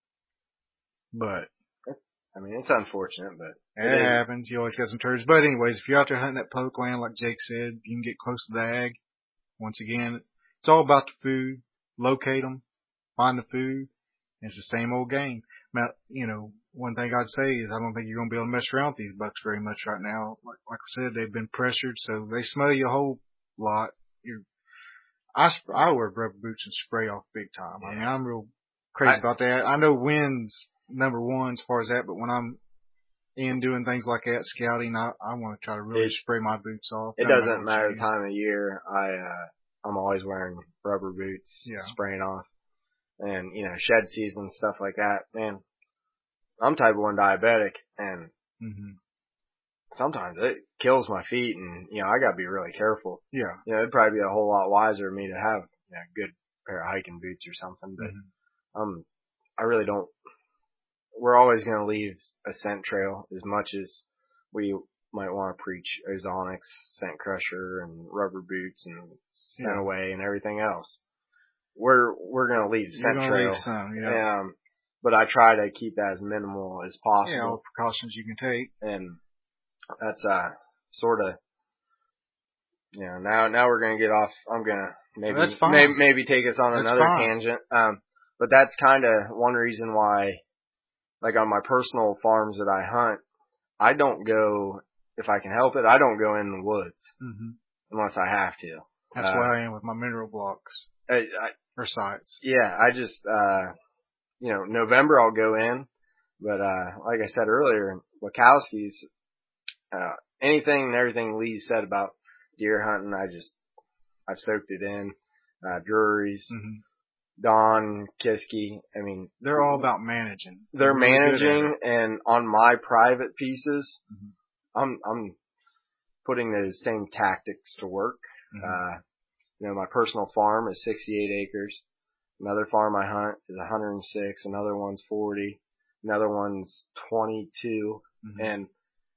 but I mean, it's unfortunate, but it, it happens. You always got some turds. But anyways, if you're out there hunting that public land, like Jake said, you can get close to the ag. Once again, it's all about the food. Locate them, find the food. It's the same old game. Now, you know, one thing I'd say is I don't think you're going to be able to mess around with these bucks very much right now. Like, like I said, they've been pressured, so they smell you a whole lot. You're, I, I wear rubber boots and spray off big time. Yeah. I mean, I'm real crazy I, about that. I know wind's number one as far as that, but when I'm in doing things like that, scouting, I, I want to try to really it, spray my boots off. It doesn't matter the time of year. I, uh, I'm always wearing rubber boots, yeah. spraying off, and, you know, shed season, stuff like that. Man, I'm type one diabetic, and mm-hmm. sometimes it kills my feet, and, you know, I gotta be really careful. Yeah. You know, it'd probably be a whole lot wiser of me to have, you know, a good pair of hiking boots or something, but, mm-hmm. um, I really don't. We're always going to leave a scent trail as much as we might want to preach ozonics, scent crusher, and rubber boots, and scent yeah. away, and everything else. We're we're going to leave scent You're trail. Leave some, yeah. Um, but I try to keep that as minimal as possible. Yeah, all the precautions you can take. And that's uh sort of, you know, now now we're going to get off. I'm going to maybe That's fine. maybe maybe take us on that's another fine. tangent. Um, but that's kind of one reason why. Like on my personal farms that I hunt, I don't go, if I can help it, I don't go in the woods mm-hmm. unless I have to. That's uh, where I am with my mineral blocks I, I, or sites. Yeah, I just, uh, you know, November I'll go in, but, uh, like I said earlier, Wachowski's, uh, anything and everything Lee said about deer hunting, I just, I've soaked it in, uh, Drury's. Mm-hmm. Don, Kiski, I mean. They're all about managing. They're, they're really managing, and on my private pieces, mm-hmm. I'm, I'm putting those same tactics to work. Mm-hmm. Uh, you know, my personal farm is sixty-eight acres. Another farm I hunt is one hundred six. Another one's forty. Another one's twenty-two. Mm-hmm. And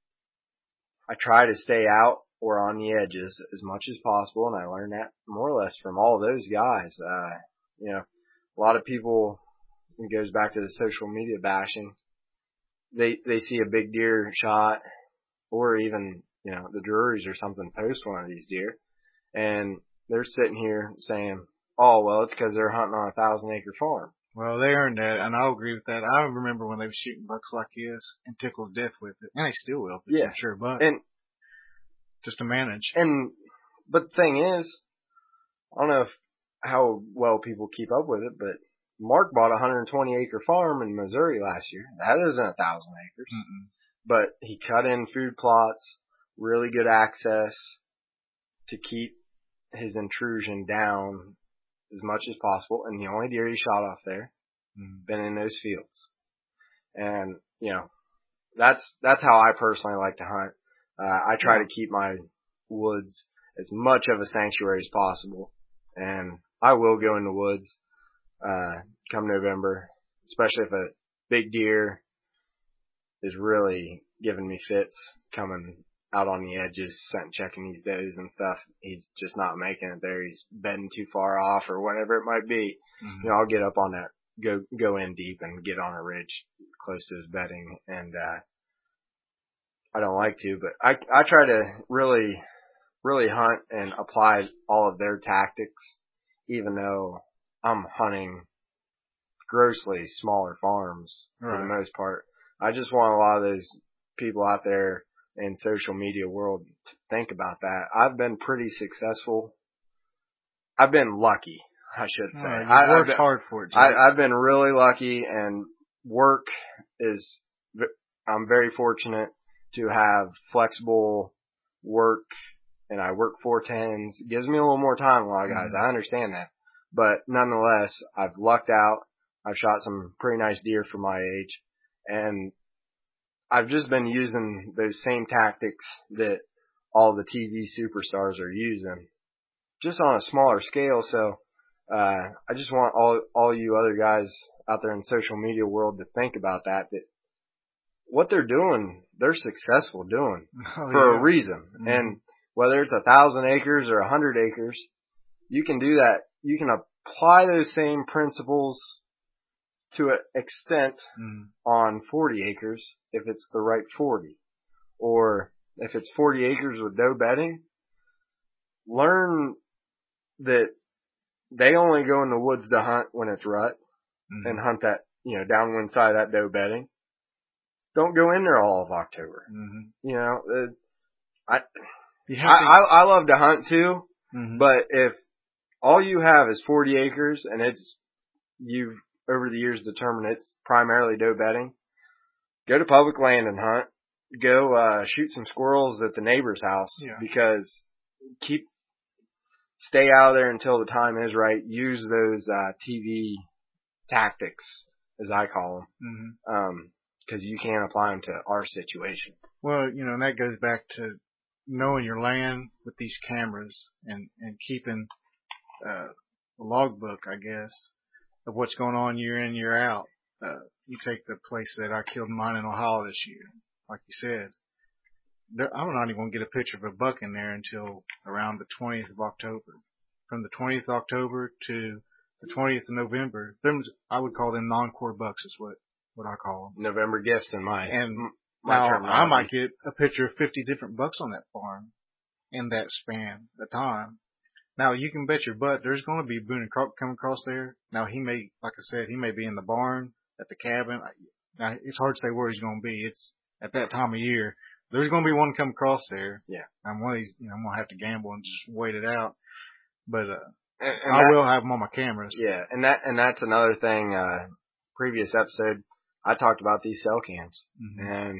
I try to stay out or on the edges as much as possible, and I learned that more or less from all those guys. Uh, You know, a lot of people, it goes back to the social media bashing. They, they see a big deer shot, or even, you know, the Drurys or something post one of these deer, and they're sitting here saying, oh, well, it's because they're hunting on a thousand acre farm. Well, they earned that, and I'll agree with that. I remember when they were shooting bucks like this and tickled to death with it, and they still will if it's Yeah. a mature buck. And, just to manage. and, but the thing is, I don't know if, how well people keep up with it, but Mark bought a one hundred twenty acre farm in Missouri last year. That isn't a thousand acres, Mm-mm. but he cut in food plots, really good access to keep his intrusion down as much as possible. And the only deer he shot off there, Mm. been in those fields. And, you know, that's, that's how I personally like to hunt. Uh, I try Yeah. to keep my woods as much of a sanctuary as possible. And I will go in the woods, uh, come November, especially if a big deer is really giving me fits coming out on the edges, scent checking these does and stuff. He's just not making it there. He's bedding too far off or whatever it might be. Mm-hmm. You know, I'll get up on that, go, go in deep and get on a ridge close to his bedding. And, uh, I don't like to, but I, I try to really, really hunt and apply all of their tactics, even though I'm hunting grossly smaller farms for Right. the most part. I just want a lot of those people out there in social media world to think about that. I've been pretty successful. I've been lucky, I should say. Right. You've I, worked I've been, hard for it, Jake. I, I've been really lucky, and work is, I'm very fortunate to have flexible work, and I work four tens. It gives me a little more time, a lot of guys. Mm-hmm. I understand that. But nonetheless, I've lucked out. I've shot some pretty nice deer for my age, and I've just been using those same tactics that all the T V superstars are using, just on a smaller scale. So, uh, I just want all, all you other guys out there in the social media world to think about that, that what they're doing, they're successful doing Oh, for yeah. a reason. Mm-hmm. And whether it's a thousand acres or a hundred acres, you can do that. You can apply those same principles to an extent Mm-hmm. on forty acres if it's the right forty. Or if it's forty acres with doe bedding, learn that they only go in the woods to hunt when it's rut, Mm-hmm. and hunt that, you know, downwind side of that doe bedding. Don't go in there all of October. Mm-hmm. You know, uh, I, You I, have to, I, I love to hunt too, mm-hmm. but if all you have is forty acres and it's, you've over the years determined it's primarily doe bedding, go to public land and hunt. Go, uh, shoot some squirrels at the neighbor's house. Yeah. Because keep, stay out of there until the time is right. Use those, uh, T V tactics, as I call them. Mm-hmm. Um, cause you can apply them to our situation. Well, you know, and that goes back to knowing your land with these cameras and, and keeping, uh, a logbook, I guess, of what's going on year in, year out. Uh, you take the place that I killed mine in Ohio this year, like you said. There, I'm not even going to get a picture of a buck in there until around the twentieth of October. From the twentieth of October to the twentieth of November, them, I would call them non-core bucks is what, what I call them. November gifts in my, And my now terminology. I might get a picture of fifty different bucks on that farm in that span of time. Now you can bet your butt there's going to be Boone and Croc coming across there. Now he may, like I said, he may be in the barn, at the cabin. Now it's hard to say where he's going to be. It's at that time of year. There's going to be one come across there. Yeah. And one of these, you know, I'm going to have to gamble and just wait it out. But, uh, and, and I that, will have them on my cameras. Yeah. And that, and that's another thing, uh, previous episode, I talked about these cell cams. Mm-hmm. And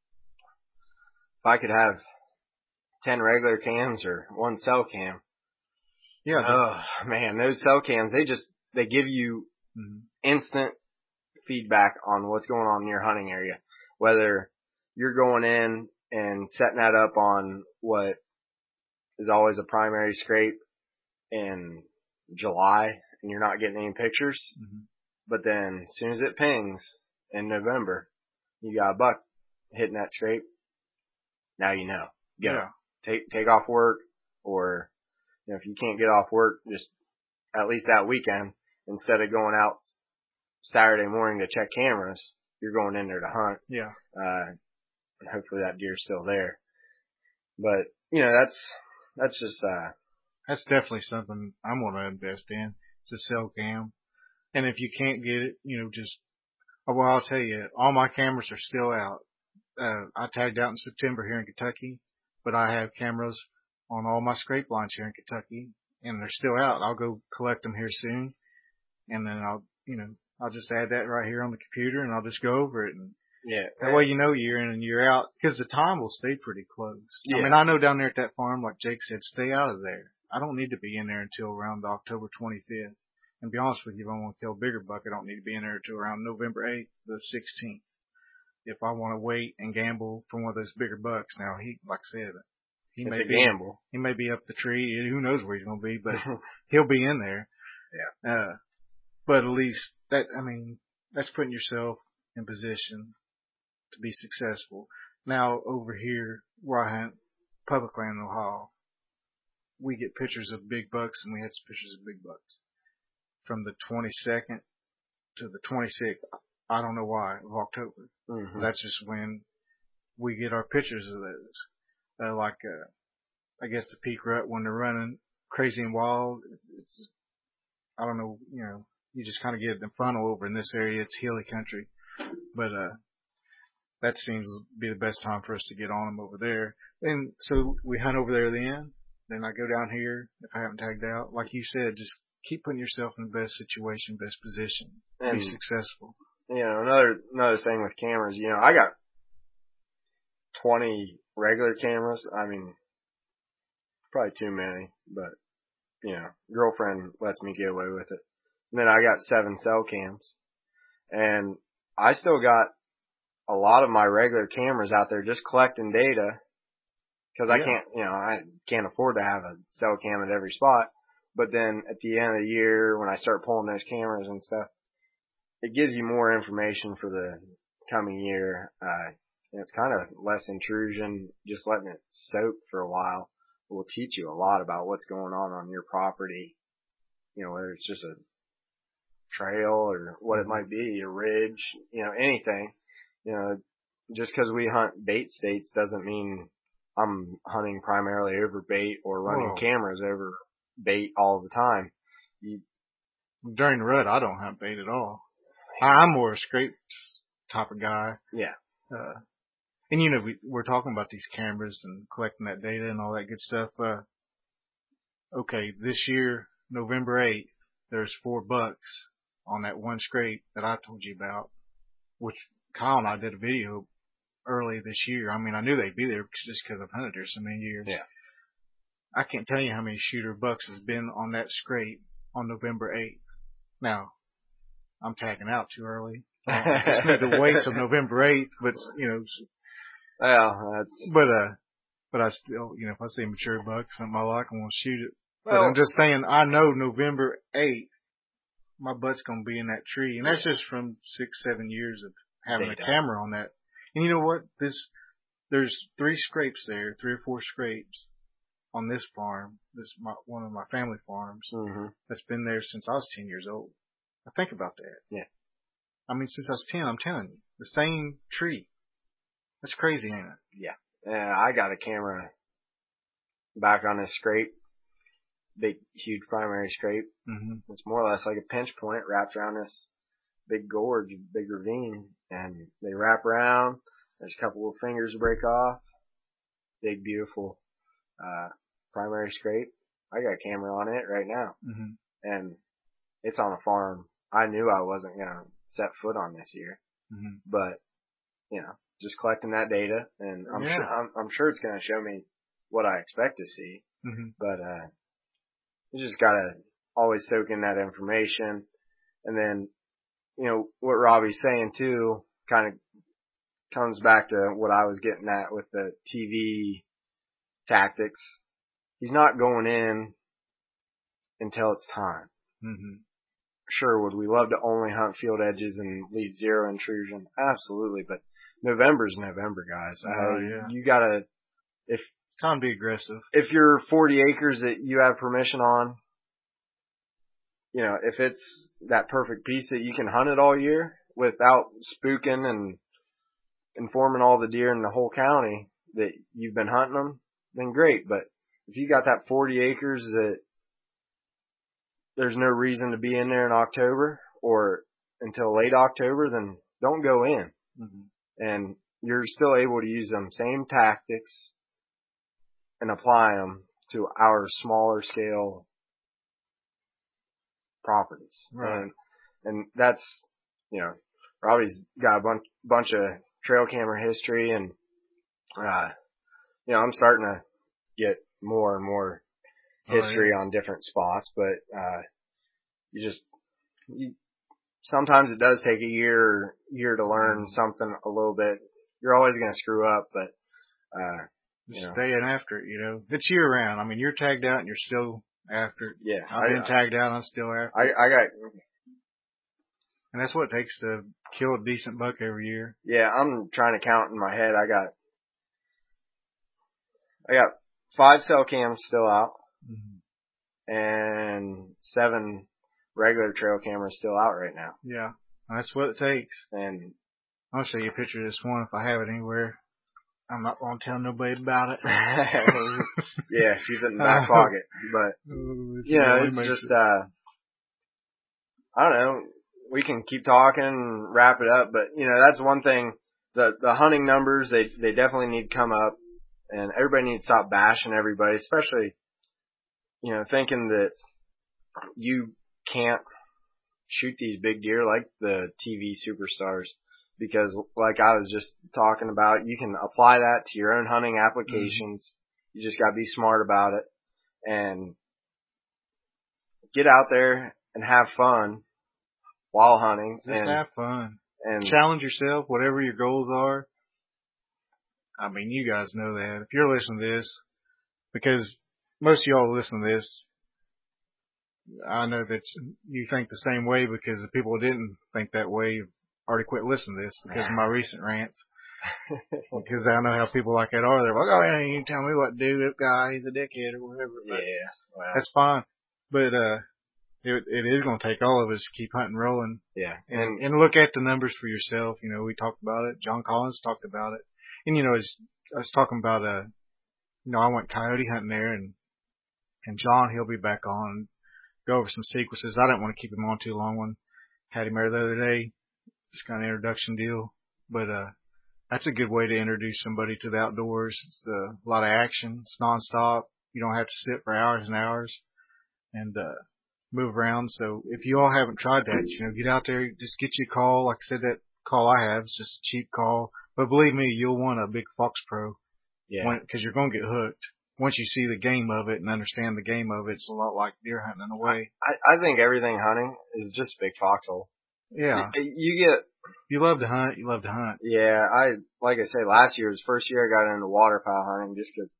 if I could have ten regular cams or one cell cam. Yeah. Oh man, those cell cams, they just, they give you mm-hmm. instant feedback on what's going on in your hunting area. Whether you're going in and setting that up on what is always a primary scrape in July and you're not getting any pictures. Mm-hmm. But then as soon as it pings in November, you got a buck hitting that scrape. Now you know. Go. Yeah. Take, take off work, or, you know, if you can't get off work, just at least that weekend, instead of going out Saturday morning to check cameras, you're going in there to hunt. Yeah. Uh, and hopefully that deer's still there. But, you know, that's, that's just, uh, That's definitely something I'm going to invest in. It's a cell cam. And if you can't get it, you know, just, well, I'll tell you, all my cameras are still out. Uh, I tagged out in September here in Kentucky, but I have cameras on all my scrape lines here in Kentucky, and they're still out. I'll go collect them here soon, and then I'll, you know, I'll just add that right here on the computer, and I'll just go over it. And yeah, that way you know year in and year out, because the time will stay pretty close. Yeah. I mean, I know down there at that farm, like Jake said, stay out of there. I don't need to be in there until around October twenty-fifth. And to be honest with you, if I want to kill a bigger buck, I don't need to be in there until around November eighth, the sixteenth. If I want to wait and gamble for one of those bigger bucks, now he, like I said, he it's may a be, gamble. he may be up the tree. Who knows where he's going to be, but he'll be in there. Yeah. Uh, but at least that, I mean, that's putting yourself in position to be successful. Now over here where I hunt public land in Ohio, we get pictures of big bucks, and we had some pictures of big bucks from the twenty-second to the twenty-sixth. I don't know why, of October. Mm-hmm. That's just when we get our pictures of those. Uh, like, uh, I guess the peak rut when they're running crazy and wild. It's, it's I don't know, you know, you just kind of get the funnel over in this area. It's hilly country, but uh, that seems to be the best time for us to get on them over there. And so we hunt over there then. Then I go down here if I haven't tagged out. Like you said, just keep putting yourself in the best situation, best position, and, be successful. You know, another another thing with cameras, you know, I got twenty regular cameras. I mean, probably too many, but you know, girlfriend lets me get away with it. And then I got seven cell cams, and I still got a lot of my regular cameras out there just collecting data. Cause I Yeah. can't, you know, I can't afford to have a cell cam at every spot. But then at the end of the year, when I start pulling those cameras and stuff, it gives you more information for the coming year. Uh, and it's kind of less intrusion. Just letting it soak for a while will teach you a lot about what's going on on your property. You know, whether it's just a trail or what it might be, a ridge, you know, anything. You know, just cause we hunt bait states doesn't mean I'm hunting primarily over bait or running Whoa. cameras over bait all the time. You, During the rut, I don't hunt bait at all. I'm more a scrapes type of guy. yeah. Uh, and you know, we, we're talking about these cameras and collecting that data and all that good stuff. Uh, okay, this year, November eighth, there's four bucks on that one scrape that I told you about, which Kyle and I did a video early this year. I mean, I knew they'd be there just because I've hunted there so many years. Yeah. I can't tell you how many shooter bucks has been on that scrape on November eighth. Now, I'm tagging out too early. I just need to wait till November eighth, but, you know. Well, that's. But, uh, but I still, you know, if I see a mature buck, something I like, I'm going to shoot it. Well, but I'm just saying, I know November eighth, my butt's going to be in that tree. And that's just from six, seven years of having Data. a camera on that. And you know what? This, there's three scrapes there, three or four scrapes on this farm. This is my, one of my family farms mm-hmm. that's been there since I was ten years old. Now think about that. Yeah. I mean, since I was ten, I'm telling you, the same tree. That's crazy, ain't it? Yeah. Yeah, I got a camera back on this scrape. Big, huge primary scrape. Mm-hmm. It's more or less like a pinch point wrapped around this big gorge, big ravine, and they wrap around. There's a couple of fingers to break off. Big, beautiful, uh, primary scrape. I got a camera on it right now. Mm-hmm. And it's on a farm I knew I wasn't going to set foot on this year. Mm-hmm. But, you know, just collecting that data, and I'm yeah. sure, I'm, I'm sure it's going to show me what I expect to see. Mm-hmm. But, uh, you just gotta always soak in that information. And then, you know, what Robbie's saying too kind of comes back to what I was getting at with the T V tactics. He's not going in until it's time. Mm-hmm. Sure, would we love to only hunt field edges and leave zero intrusion? Absolutely, but November's November, guys. Oh, uh, yeah. You gotta, if, It's time to be aggressive. if you're forty acres that you have permission on, you know, if it's that perfect piece that you can hunt it all year without spooking and informing all the deer in the whole county that you've been hunting them, then great. But if you got that forty acres that there's no reason to be in there in October or until late October, then don't go in. Mm-hmm. And you're still able to use them same tactics and apply them to our smaller scale properties. Right. And, and that's, you know, Robbie's got a bunch, bunch of trail camera history, and, uh, you know, I'm starting to get more and more history oh, yeah. on different spots, but, uh, you just, you, sometimes it does take a year, year to learn something a little bit. You're always going to screw up, but, uh, Just you know. staying after it, you know. It's year round. I mean, you're tagged out and you're still after it. Yeah. I've I, been tagged out and I'm still after I, it. I got, And that's what it takes to kill a decent buck every year. yeah, I'm trying to count in my head. I got, I got five cell cams still out, Mm-hmm. and seven regular trail cameras still out right now. Yeah. That's what it takes. And I'll show you a picture of this one if I have it anywhere. I'm not going to tell nobody about it. yeah, keep it in the back pocket. But, you know, it's just, it. uh, I don't know. We can keep talking and wrap it up, but, you know, that's one thing. The, the hunting numbers, they, they definitely need to come up, and everybody needs to stop bashing everybody, especially, you know, thinking that you can't shoot these big deer like the T V superstars. Because like I was just talking about, you can apply that to your own hunting applications. Mm-hmm. You just gotta be smart about it and get out there and have fun while hunting. Just and, have fun. And challenge yourself, whatever your goals are. I mean, you guys know that. If you're listening to this, because most of y'all listen to this, I know that you think the same way, because the people who didn't think that way already quit listening to this because of my recent rants. Because I know how people like that are. They're like, oh, yeah, you tell me what to do. That guy, he's a dickhead or whatever. But yeah. Wow. That's fine. But, uh, it, it is going to take all of us to keep hunting rolling. Yeah. And, and, and look at the numbers for yourself. You know, we talked about it. John Collins talked about it. And, you know, it's, I was talking about, uh, you know, I went coyote hunting there, and, and John, he'll be back on and go over some sequences. I didn't want to keep him on too long. When had him there the other day. Just kind of introduction deal, but uh, that's a good way to introduce somebody to the outdoors. It's uh, a lot of action. It's nonstop. You don't have to sit for hours and hours and uh, move around. So if you all haven't tried that, you know, get out there, just get you a call. Like I said, that call I have is just a cheap call, but believe me, you'll want a big Fox Pro. Yeah. Because you're going to get hooked. Once you see the game of it and understand the game of it, it's a lot like deer hunting in a way. I, I think everything hunting is just big foxhole. Yeah. You get, you love to hunt, you love to hunt. Yeah, I, like I said, last year was the first year I got into waterfowl hunting just because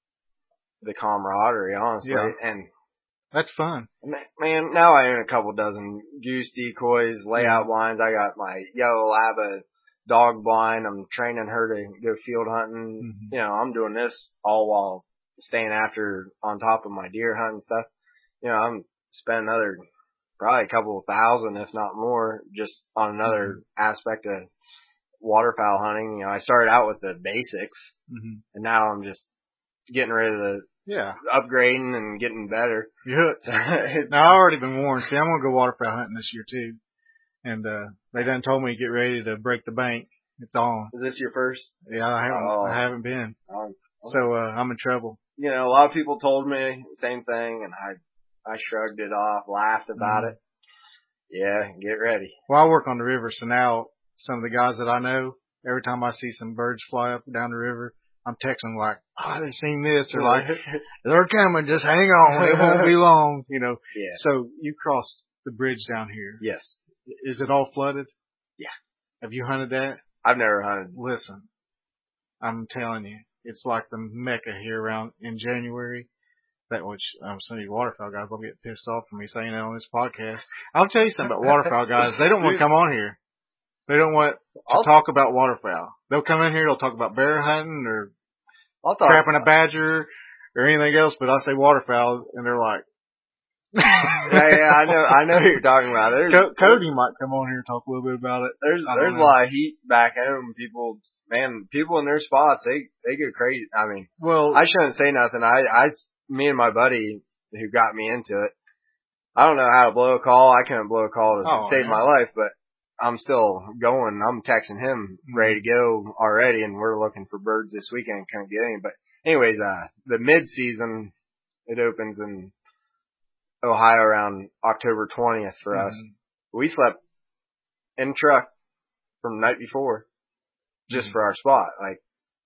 the camaraderie, honestly. Yeah. And that's fun. Man, now I own a couple dozen goose decoys, layout yeah. blinds. I got my yellow lab dog blind. I'm training her to go field hunting. Mm-hmm. You know, I'm doing this all while staying after on top of my deer hunting stuff. You know, I'm spending another probably a couple of thousand, if not more, just on another mm-hmm. aspect of waterfowl hunting. You know, I started out with the basics, mm-hmm. and now I'm just getting rid of the yeah upgrading and getting better. You're hooked. Now I've already been warned. See, I'm gonna go waterfowl hunting this year too, and uh they done told me to get ready to break the bank. It's on. Is this your first? Yeah, I haven't. Oh. I haven't been. Oh. So uh I'm in trouble. You know, a lot of people told me the same thing, and I. I shrugged it off, laughed about mm. it. Yeah, get ready. Well, I work on the river, so now some of the guys that I know, every time I see some birds fly up down the river, I'm texting like, oh, I just seen this, or like, they're coming, just hang on, it won't be long, you know. Yeah. So you cross the bridge down here. Yes. Is it all flooded? Yeah. Have you hunted that? I've never hunted. Listen, I'm telling you, it's like the Mecca here around in January. That which um, some of you waterfowl guys will get pissed off for me saying that on this podcast. I'll tell you something about waterfowl guys. They don't want to come on here. They don't want to I'll, talk about waterfowl. They'll come in here. They'll talk about bear hunting or I'll talk trapping a badger or anything else. But I say waterfowl, and they're like, yeah, yeah, I know, I know who you're talking about. There's, Co- Cody might come on here and talk a little bit about it. There's, there's know. a lot of heat back home. People man, people in their spots, they, they go crazy. I mean, well, I shouldn't say nothing. I, I, me and my buddy who got me into it, I don't know how to blow a call. I couldn't blow a call to oh, save yeah. my life, but I'm still going. I'm texting him ready to go already, and we're looking for birds this weekend. Couldn't get any. But anyways, uh, the mid season, it opens in Ohio around October twentieth for mm-hmm. us. We slept in the truck from the night before just mm-hmm. for our spot. Like,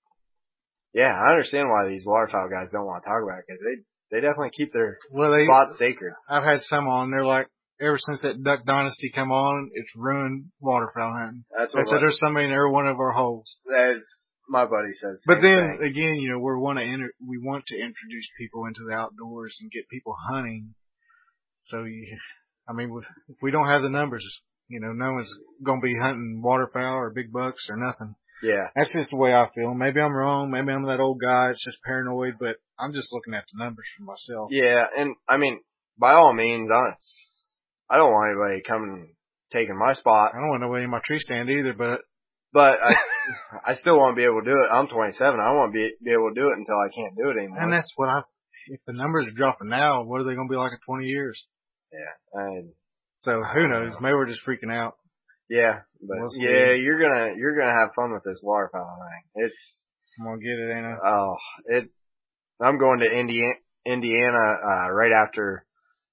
yeah, I understand why these waterfowl guys don't want to talk about it, because they, they definitely keep their well, they, spots sacred. I've had some on, they're like, ever since that Duck Dynasty come on, it's ruined waterfowl hunting. That's what they said there's somebody in every one of our holes. That's, my buddy says. But then, thing. again, you know, we want to enter, we want to introduce people into the outdoors and get people hunting. So, you, I mean, if we don't have the numbers, you know, no one's going to be hunting waterfowl or big bucks or nothing. Yeah. That's just the way I feel. Maybe I'm wrong. Maybe I'm that old guy that's just paranoid, but I'm just looking at the numbers for myself. Yeah, and I mean, by all means, I, I don't want anybody coming and taking my spot. I don't want nobody in my tree stand either, but. But I, I still want to be able to do it. I'm twenty-seven. I want to be, be able to do it until I can't do it anymore. And that's what I, if the numbers are dropping now, what are they going to be like in twenty years? Yeah. And so who knows? Maybe we're just freaking out. Yeah, but we'll yeah, you're gonna you're gonna have fun with this waterfowl thing. It's I'm gonna get it, ain't I? Oh, it. I'm going to Indiana, Indiana uh, right after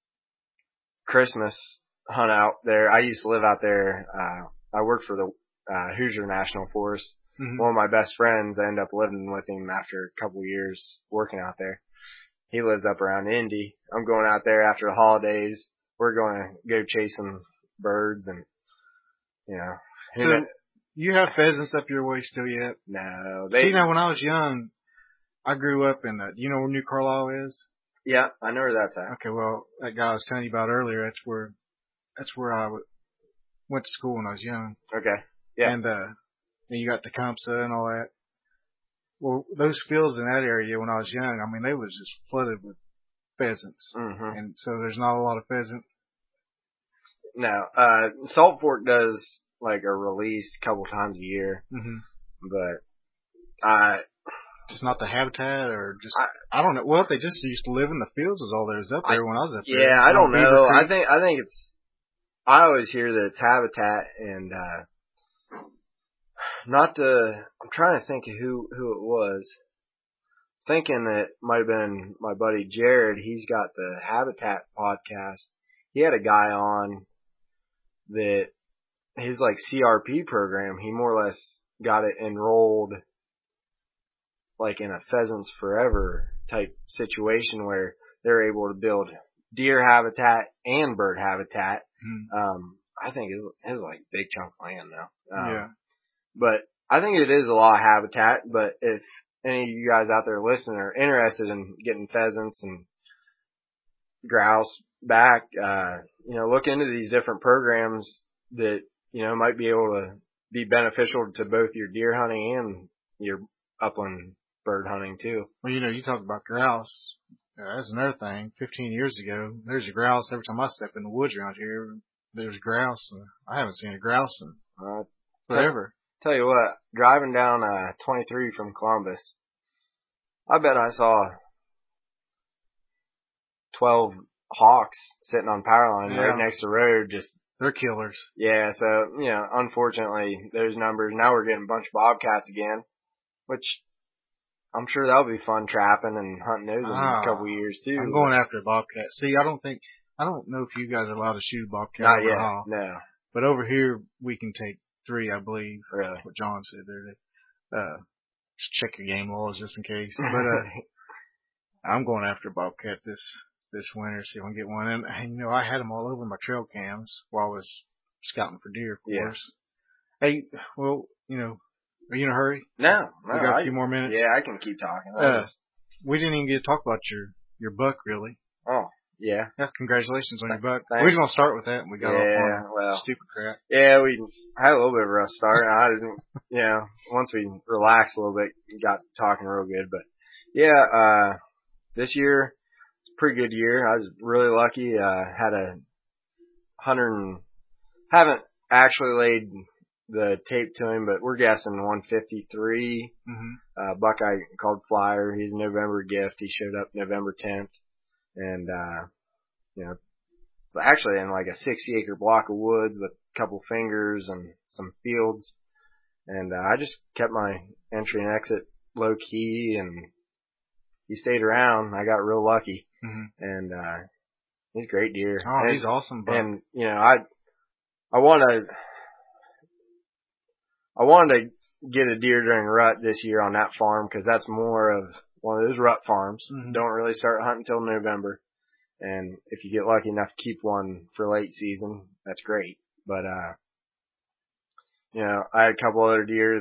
Christmas hunt out there. I used to live out there. Uh, I worked for the uh, Hoosier National Forest. Mm-hmm. One of my best friends, I ended up living with him after a couple of years working out there. He lives up around Indy. I'm going out there after the holidays. We're going to go chase some birds and. Yeah. So, know, you have pheasants up your way still yet? No. They, See, now when I was young, I grew up in, uh, do you know where New Carlisle is? Yeah, I know where that's at. Okay, well, that guy I was telling you about earlier, that's where, that's where I w- went to school when I was young. Okay. Yeah. And, uh, then you got Tecumseh and all that. Well, those fields in that area when I was young, I mean, they was just flooded with pheasants. Mm-hmm. And so there's not a lot of pheasant. No, uh, Salt Fork does like a release a couple times a year, mm-hmm. but I just not the habitat or just I, I don't know. Well, they just used to live in the fields was all there was up there I, when I was up yeah, there. Yeah, I don't know. I think I think it's. I always hear that it's habitat and uh not to. I'm trying to think of who who it was. Thinking that might have been my buddy Jared. He's got the Habitat podcast. He had a guy on. That his like C R P program, he more or less got it enrolled like in a Pheasants Forever type situation where they're able to build deer habitat and bird habitat. Mm-hmm. Um, I think it's, it's like big chunk of land though. Um, yeah. But I think it is a lot of habitat, but if any of you guys out there listening are interested in getting pheasants and grouse back, uh, you know, look into these different programs that, you know, might be able to be beneficial to both your deer hunting and your upland bird hunting too. Well, you know, you talk about grouse. Uh, that's another thing. Fifteen years ago, there's a grouse. Every time I step in the woods around here, there's grouse. And I haven't seen a grouse in uh, forever. Tell, tell you what, driving down uh, twenty-three from Columbus, I bet I saw twelve hawks sitting on power line yeah. right next to the road. Just they're killers. Yeah, so you know, unfortunately, those numbers. Now we're getting a bunch of bobcats again, which I'm sure that'll be fun trapping and hunting those in ah, a couple of years too. I'm going after a bobcat. See, I don't think I don't know if you guys are allowed to shoot a bobcat. Not over yet. Hall, no. But over here we can take three, I believe. Really? That's what John said there. Uh, just check your game laws just in case. But uh, I'm going after a bobcat this. this winter, see if I can get one. And, and, you know, I had them all over my trail cams while I was scouting for deer, of course. Yeah. Hey, well, you know, are you in a hurry? No, no. We got a I, few more minutes? Yeah, I can keep talking. Uh, was... We didn't even get to talk about your, your buck, really. Oh, yeah. Yeah, congratulations on Th- your buck. Thanks. We was going to start with that, and we got yeah, off on well, stupid crap. Yeah, we had a little bit of a rough start. I didn't, you know, once we relaxed a little bit, got talking real good. But, yeah, uh, this year, pretty good year. I was really lucky. Uh, had a hundred and haven't actually laid the tape to him, but we're guessing one fifty-three. Mm-hmm. Uh, Buckeye called Flyer. He's a November gift. He showed up November tenth. And, uh, you know, it's actually in like a sixty acre block of woods with a couple fingers and some fields. And, uh, I just kept my entry and exit low key, and he stayed around. I got real lucky. Mm-hmm. And, uh, he's a great deer. Oh, and, he's awesome. Buck. And, you know, I, I want to, I wanted to get a deer during rut this year on that farm, because that's more of one of those rut farms. Mm-hmm. Don't really start hunting until November. And if you get lucky enough to keep one for late season, that's great. But, uh, you know, I had a couple other deer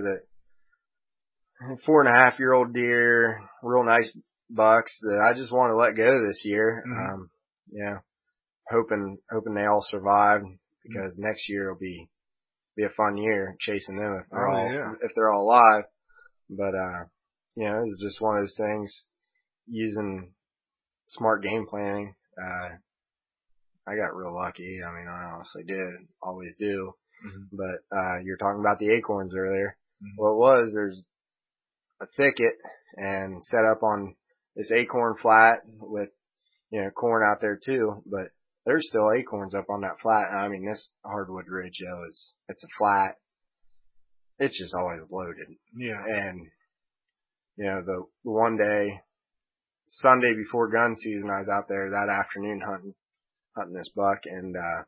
that, four and a half year old deer, real nice bucks that I just want to let go this year. Mm-hmm. Um, yeah, hoping, hoping they all survive, because mm-hmm. next year will be, be a fun year chasing them if they're oh, all, yeah. if they're all alive. But, uh, you know, it's just one of those things, using smart game planning. Uh, I got real lucky. I mean, I honestly did, always do. Mm-hmm. But, uh, you were talking about the acorns earlier. Mm-hmm. What it was, there's a thicket and set up on this acorn flat with, you know, corn out there too, but there's still acorns up on that flat. I mean, this hardwood ridge, yo, is, it's a flat. It's just always loaded. Yeah. And, you know, the one day, Sunday before gun season, I was out there that afternoon hunting, hunting this buck, and, uh,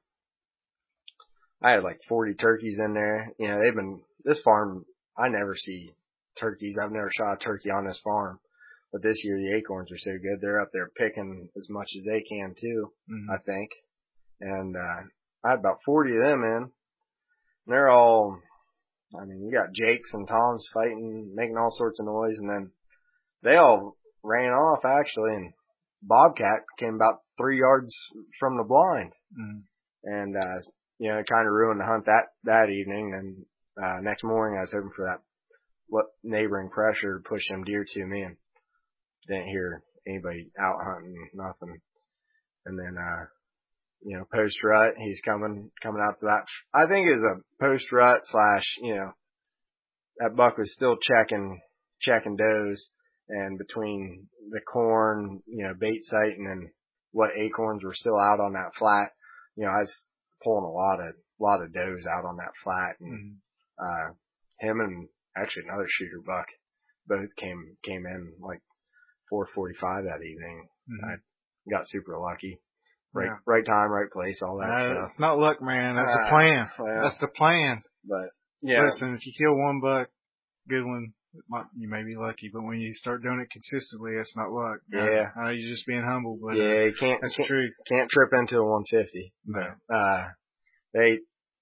I had like forty turkeys in there. You know, they've been, this farm, I never see turkeys. I've never shot a turkey on this farm. But this year the acorns are so good. They're up there picking as much as they can too, mm-hmm. I think. And, uh, I had about forty of them in. And they're all, I mean, you got Jakes and Toms fighting, making all sorts of noise, and then they all ran off actually, and Bobcat came about three yards from the blind. Mm-hmm. And, uh, you know, it kind of ruined the hunt that, that evening. And, uh, next morning I was hoping for that what neighboring pressure to push them deer to me, and didn't hear anybody out hunting, nothing. And then, uh, you know, post rut, he's coming, coming out to that. I think it was a post rut slash, you know, that buck was still checking, checking does, and between the corn, you know, bait sighting and what acorns were still out on that flat, you know, I was pulling a lot of, lot of does out on that flat, and, mm-hmm. uh, him and actually another shooter buck both came, came in like four forty-five that evening. Mm-hmm. I got super lucky. Right, yeah. Right time, right place, all that uh, stuff. It's not luck, man. That's uh, the plan. Well, That's the plan. But yeah, listen, if you kill one buck, good one, it might, you may be lucky. But when you start doing it consistently, that's not luck. Yeah, I know you're just being humble, but yeah, uh, you can't. That's can't, the truth. Can't trip into a one fifty. No. Uh, they,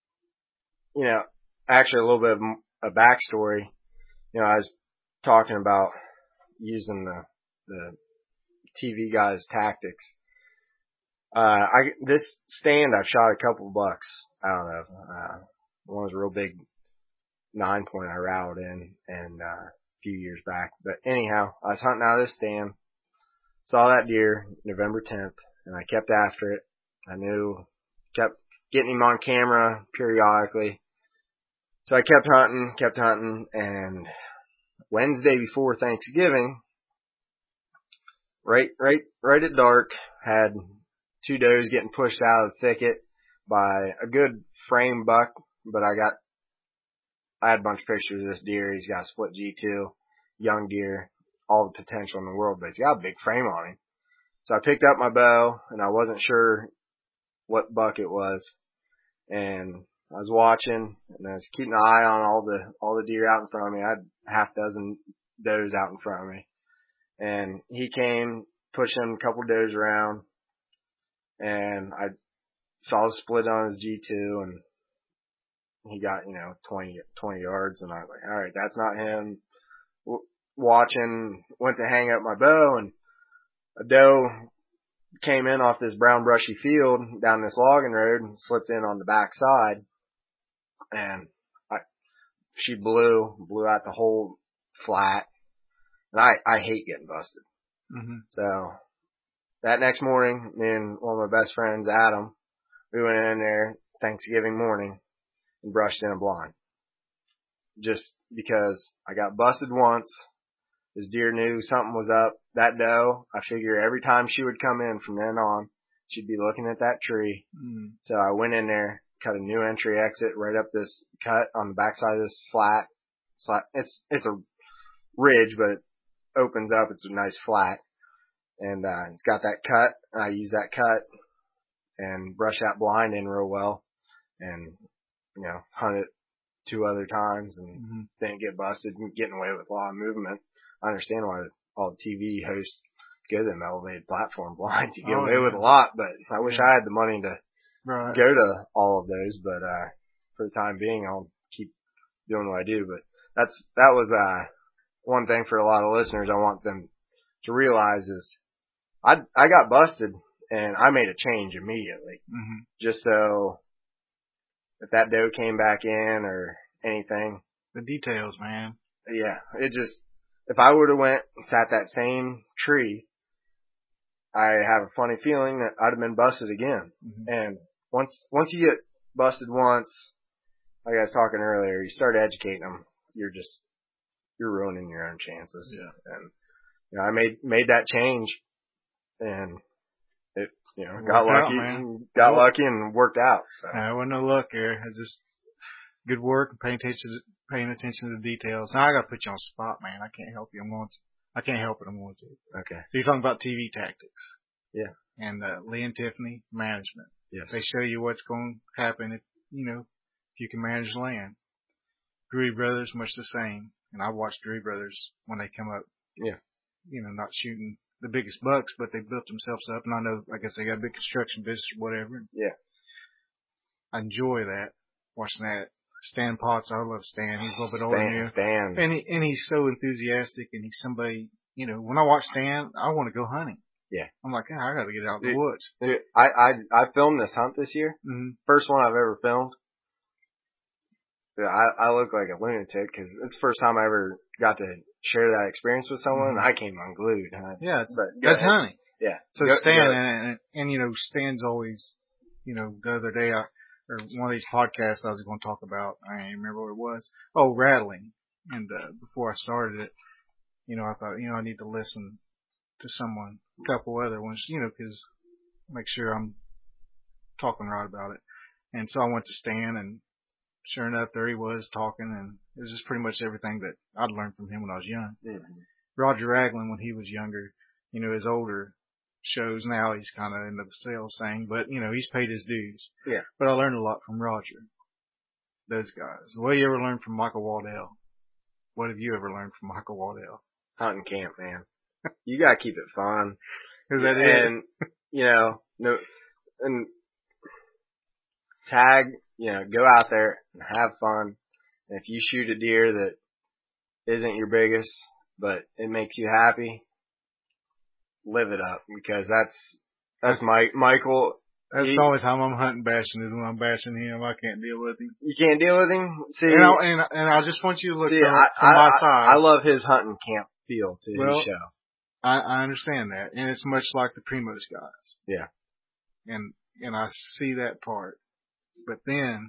you know, actually a little bit of a backstory. You know, I was talking about using the the T V guys' tactics. Uh, I, this stand, I've shot a couple bucks out of. Uh, one was a real big nine point I routed in, and, uh, a few years back. But anyhow, I was hunting out of this stand, saw that deer November tenth, and I kept after it. I knew, kept getting him on camera periodically. So I kept hunting, kept hunting, and Wednesday before Thanksgiving, right, right, right at dark, had two does getting pushed out of the thicket by a good frame buck, but I got, I had a bunch of pictures of this deer. He's got a split G two, young deer, all the potential in the world, but he's got a big frame on him. So I picked up my bow, and I wasn't sure what buck it was, and I was watching, and I was keeping an eye on all the, all the deer out in front of me. I had a half dozen does out in front of me, and he came pushing a couple does around, and I saw the split on his G two, and he got, you know, twenty, twenty yards, and I was like, all right, that's not him. W- watching, went to hang up my bow, and a doe came in off this brown brushy field down this logging road and slipped in on the back side, and I, she blew, blew out the whole flat, and I, I hate getting busted. Mm-hmm. So that next morning, me and one of my best friends, Adam, we went in there Thanksgiving morning and brushed in a blind. just because I got busted once. This deer knew something was up. That doe, I figure every time she would come in from then on, she'd be looking at that tree. Mm. So I went in there, cut a new entry exit right up this cut on the backside of this flat. flat. It's, it's a ridge, but it opens up. It's a nice flat. And, uh, it's got that cut. I use that cut and brush that blind in real well and, you know, hunt it two other times and Mm-hmm. didn't get busted and getting away with a lot of movement. I understand why all the T V hosts go to them elevated platform blinds. You get Oh, away yeah. with a lot, but I wish Yeah. I had the money to Right. go to all of those. But, uh, for the time being, I'll keep doing what I do. But that's, that was, uh, one thing for a lot of listeners I want them to realize is I, I got busted and I made a change immediately. Mm-hmm. Just so if that doe came back in or anything. The details, man. Yeah, it just, if I would have went and sat that same tree, I have a funny feeling that I'd have been busted again. Mm-hmm. And once, once you get busted once, like I was talking earlier, you start educating them, you're just, you're ruining your own chances. Yeah. And, you know, I made, made that change and it, you know, It got worked out, lucky, man. got Cool. lucky and worked out. So. Nah, it wasn't no luck here. It's just good work and paying attention to, paying attention to the details. Now I gotta put you on the spot, man. I can't help you. I'm going to. I can't help it. I'm going to. Okay. So you're talking about T V tactics. Yeah. And, uh, Lee and Tiffany management. Yes. They show you what's going to happen if, you know, if you can manage land. Drury Brothers, much the same. And I watched Drury Brothers when they come up. Yeah. You know, not shooting the biggest bucks, but they built themselves up. And I know, I guess they got a big construction business or whatever. Yeah. I enjoy that, watching that. Stan Potts, I love Stan. He's a little bit older than you. Stan. And, he, and he's so enthusiastic, and he's somebody, you know, when I watch Stan, I want to go hunting. Yeah. I'm like, oh, I got to get out in Dude, the woods. Dude, I, I, I filmed this hunt this year. Mm-hmm. First one I've ever filmed. Dude, I, I look like a lunatic because it's the first time I ever got to share that experience with someone. Mm-hmm. I came unglued. Huh? Yeah, it's, but that's ahead. hunting. Yeah. So go, Stan, go. and, and, and, you know, Stan's always, you know, the other day, I, or one of these podcasts I was going to talk about, I don't even remember what it was. Oh, rattling. And, uh, before I started it, you know, I thought, you know, I need to listen to someone, a couple other ones, you know, cause make sure I'm talking right about it. And so I went to Stan, and sure enough, there he was talking, and it was just pretty much everything that I'd learned from him when I was young. Mm-hmm. Roger Ragland, when he was younger, you know, his older shows now, he's kind of into the sales thing, but, you know, he's paid his dues. Yeah. But I learned a lot from Roger. Those guys. What have you ever learned from Michael Waddell? What have you ever learned from Michael Waddell? Hunting camp, man. You gotta keep it fun. Is that and, it? you know, no, and tag, you know, go out there and have fun. And if you shoot a deer that isn't your biggest, but it makes you happy, live it up, because that's, that's Mike, Michael. That's he, the only time I'm hunting bashing is when I'm bashing him. I can't deal with him. You can't deal with him? See, and I, and, and I just want you to look see, from, I, from I, my I, side. I love his hunting camp feel to well, his show. I, I understand that. And it's much like the Primos guys. Yeah. And, and I see that part. But then,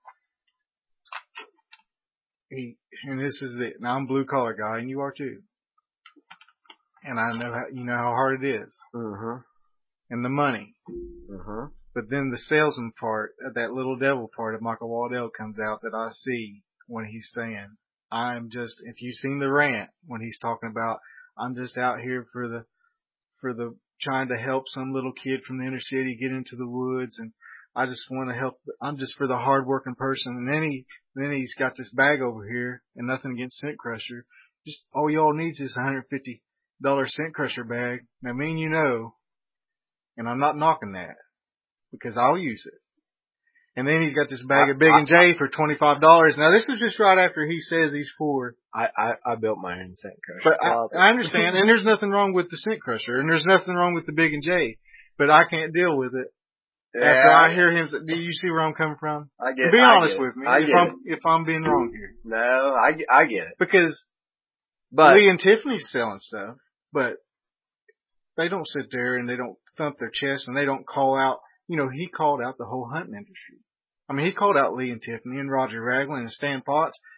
he, and this is it. Now I'm a blue collar guy, and you are too. And I know how, you know how hard it is. Mm-hmm. And the money. Mm-hmm. But then the salesman part, that little devil part of Michael Waddell comes out that I see when he's saying, I'm just, if you've seen the rant, when he's talking about, I'm just out here for the, for the, trying to help some little kid from the inner city get into the woods, and I just want to help, I'm just for the hard-working person. And then he, then he's got this bag over here, and nothing against Scent Crusher. Just, all y'all needs is a one hundred fifty dollars Scent Crusher bag. Now, me and you know, and I'm not knocking that, because I'll use it. And then he's got this bag I, of Big I, and J for twenty-five dollars. Now, this is just right after he says he's for. I, I, I built my own Scent Crusher. But I, I understand, and there's nothing wrong with the Scent Crusher, and there's nothing wrong with the Big and J, but I can't deal with it. Yeah, After I hear him, do you see where I'm coming from? I get. Be I honest get with me. I if get I'm it. if I'm being wrong here. No, I, I get it. Because but Lee and Tiffany's selling stuff, but they don't sit there and they don't thump their chest and they don't call out. You know, he called out the whole hunting industry. I mean, he called out Lee and Tiffany and Roger Ragland and Stan Potts.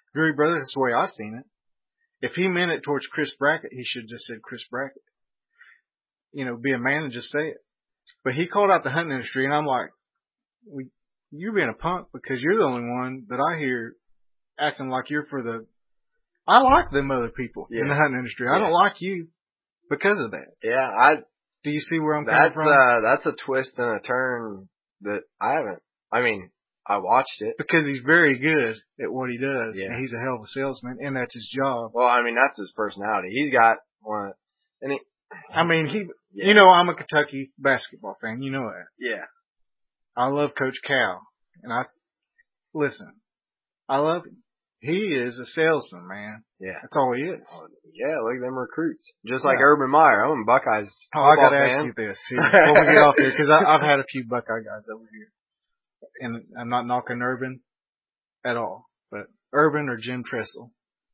Drury Brothers, that's the way I seen it. If he meant it towards Chris Brackett, he should have just said Chris Brackett. You know, be a man and just say it. But he called out the hunting industry, and I'm like, well, you're being a punk because you're the only one that I hear acting like you're for the. I like them other people yeah. in the hunting industry. I yeah. don't like you because of that. Yeah, I. Do you see where I'm that's, coming from? Uh, that's a twist and a turn that I haven't. I mean, I watched it because he's very good at what he does. Yeah. And he's a hell of a salesman, and that's his job. Well, I mean, that's his personality. He's got one, and he. I mean, he. Yeah. You know, I'm a Kentucky basketball fan. You know that. Yeah. I love Coach Cal, and I listen. I love him. He is a salesman, man. Yeah. That's all he is. Oh, yeah, look at them recruits. Just like yeah. Urban Meyer. I'm a Buckeyes Oh, I got to fan. ask you this, too, before we get off here, because I've had a few Buckeye guys over here. And I'm not knocking Urban at all. But Urban or Jim Tressel,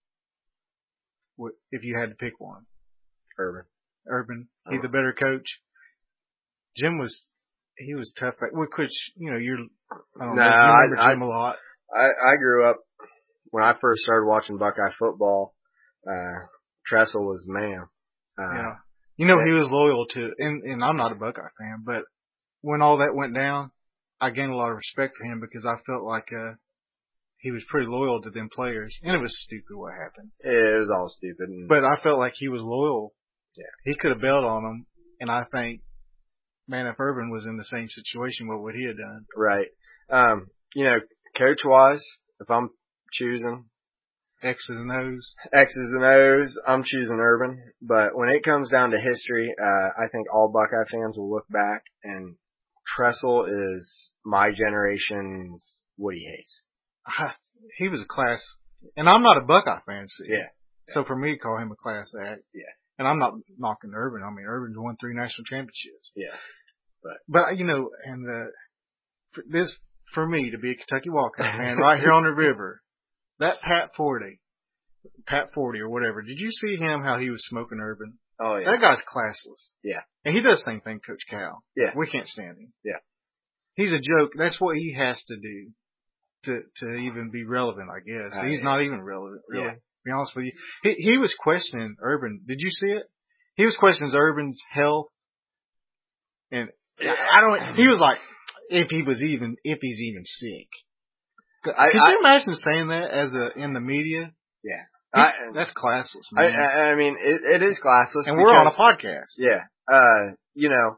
if you had to pick one. Urban. Urban. He's the better coach. Jim was, he was tough. Which, you know, you're, I don't no, know, you remember I, Jim a lot. I, I grew up, when I first started watching Buckeye football, uh, Tressel was the man. Uh, yeah. You know, yeah. he was loyal to, and, and I'm not a Buckeye fan, but when all that went down, I gained a lot of respect for him because I felt like, uh, he was pretty loyal to them players. And it was stupid what happened. Yeah, it was all stupid. And but I felt like he was loyal. Yeah. He could have bailed on them. And I think, man, if Urban was in the same situation, what would he have done? Right. Um, you know, coach wise, if I'm choosing X's and O's, X's and O's, I'm choosing Urban. But when it comes down to history, uh, I think all Buckeye fans will look back and Tressel is my generation's Woody Hayes. He was a class, and I'm not a Buckeye fan, see. Yeah. So for me, call him a class act. Yeah. And I'm not knocking Urban. I mean, Urban's won three national championships. Yeah. But, but you know, and uh, for this, for me to be a Kentucky Wildcat fan right here on the river, that Pat Forty, Pat Forty or whatever, did you see him, how he was smoking Urban? Oh, yeah. That guy's classless. Yeah. And he does the same thing, Coach Cal. Yeah. We can't stand him. Yeah. He's a joke. That's what he has to do to to even be relevant, I guess. Uh, He's yeah. not even relevant, really. Yeah. To be honest with you. He he was questioning Urban. Did you see it? He was questioning Urban's health. And yeah. I don't, he was like, if he was even, if he's even sick. I, Could I, you imagine saying that as a, in the media? Yeah. I, that's classless, man. I, I mean, it, it is classless. And because, we're on a podcast. Yeah. Uh, you know,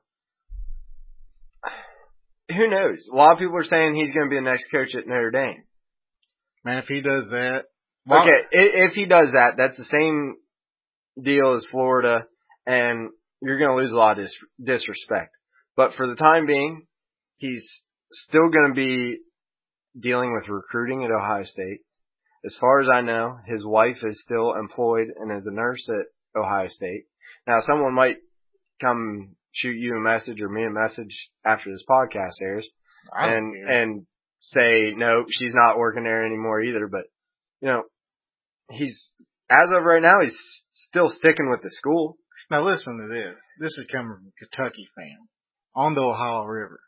who knows? A lot of people are saying he's going to be the next coach at Notre Dame. Man, if he does that. Well, okay, if he does that, that's the same deal as Florida, and you're going to lose a lot of dis- disrespect. But for the time being, he's still going to be dealing with recruiting at Ohio State. As far as I know, his wife is still employed and is a nurse at Ohio State. Now, someone might come shoot you a message or me a message after this podcast airs and care. and say, no, she's not working there anymore either. But, you know, he's, as of right now, he's still sticking with the school. Now listen to this. This is coming from a Kentucky fan on the Ohio River.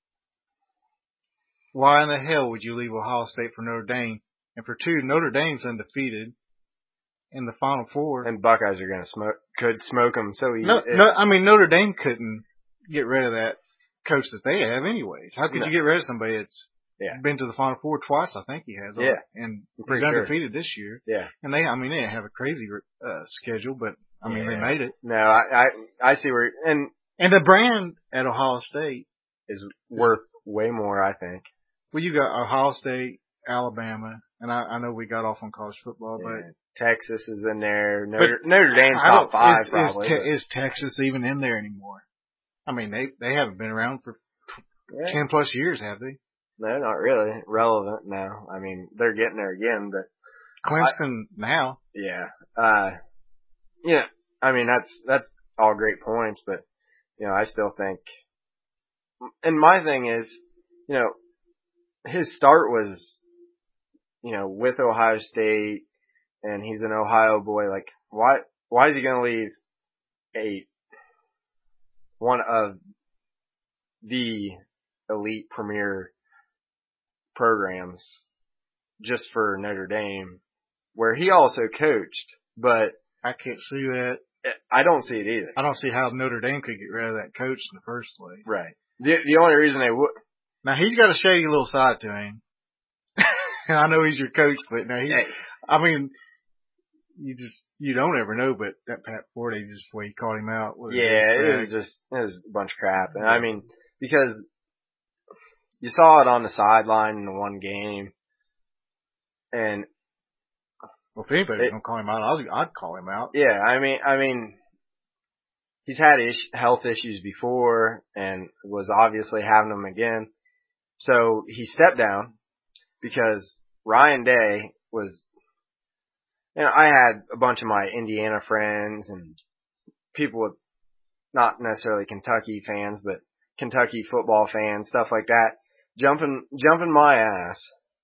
Why in the hell would you leave Ohio State for Notre Dame? And for two, Notre Dame's undefeated in the Final Four. And Buckeyes are going to smoke, could smoke them so easy. No, no, I mean, Notre Dame couldn't get rid of that coach that they have anyways. How could no. you get rid of somebody that's yeah. been to the Final Four twice? I think he has. Yeah. And he's undefeated sure. this year. Yeah. And they, I mean, they didn't have a crazy uh, schedule, but I mean, yeah. they made it. No, I, I, I see where, and. And the brand at Ohio State is worth way more, I think. Well, you got Ohio State, Alabama, and I, I know we got off on college football, yeah. but Texas is in there. Notre, Notre Dame's top five, is, probably. Is, te- is Texas even in there anymore? I mean, they they haven't been around for yeah. ten plus years, have they? No, not really relevant now. I mean, they're getting there again, but Clemson I, now. Yeah. Uh, yeah. I mean, that's that's all great points, but you know, I still think. And my thing is, you know, his start was, you know, with Ohio State, and he's an Ohio boy. Like, why, why is he going to leave a, one of the elite premier programs just for Notre Dame where he also coached, but I can't see that. I don't see it either. I don't see how Notre Dame could get rid of that coach in the first place. Right. The the only reason they would. Now he's got a shady little side to him. And I know he's your coach, but now he, Hey. I mean, you just, you don't ever know, but that Pat Forte, just the way he called him out. Was Yeah, it was just, it was a bunch of crap. And I mean, because you saw it on the sideline in the one game. And. Well, if anybody's going to call him out, I'll, I'd call him out. Yeah, I mean, I mean, he's had ish, health issues before and was obviously having them again. So he stepped down because Ryan Day was, you know, I had a bunch of my Indiana friends and people with not necessarily Kentucky fans, but Kentucky football fans, stuff like that, jumping, jumping my ass.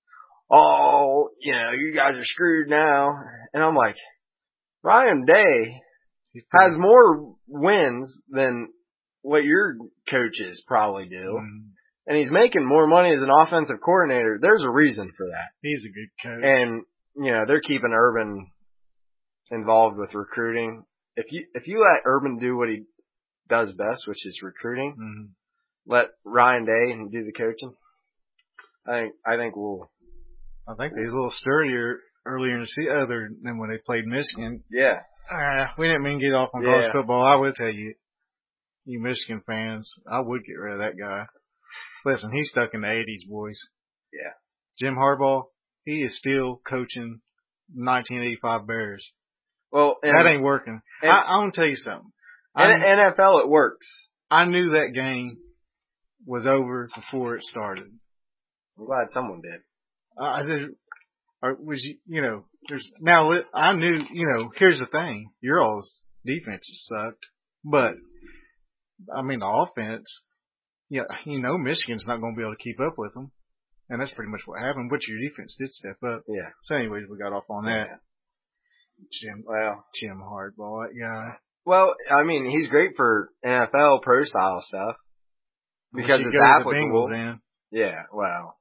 Oh, you know, you guys are screwed now. And I'm like, Ryan Day has more wins than what your coaches probably do. Mm. And he's making more money as an offensive coordinator. There's a reason for that. He's a good coach. And, you know, they're keeping Urban involved with recruiting. If you, if you let Urban do what he does best, which is recruiting, mm-hmm. let Ryan Day do the coaching, I think, I think we'll. I think he's a little sturdier earlier in the season, other than when they played Michigan. Yeah. Uh, we didn't mean to get off on college yeah. football. I would tell you, you Michigan fans, I would get rid of that guy. Listen, he's stuck in the eighties, boys. Yeah. Jim Harbaugh, he is still coaching nineteen eighty-five Bears. Well, and, that ain't working. And, I, I want to tell you something. In the N F L, it works. I knew that game was over before it started. I'm glad someone did. Uh, I said, or was you, you know, there's, now I knew, you know, here's the thing. Your all's defenses sucked, but, I mean, the offense, yeah, you know, Michigan's not going to be able to keep up with them. And that's pretty much what happened, but your defense did step up. Yeah. So anyways, we got off on that. Yeah. Jim, well, Jim Harbaugh, that guy. Well, I mean, he's great for N F L pro style stuff. Because it's applicable. The Bengals in. Yeah, well.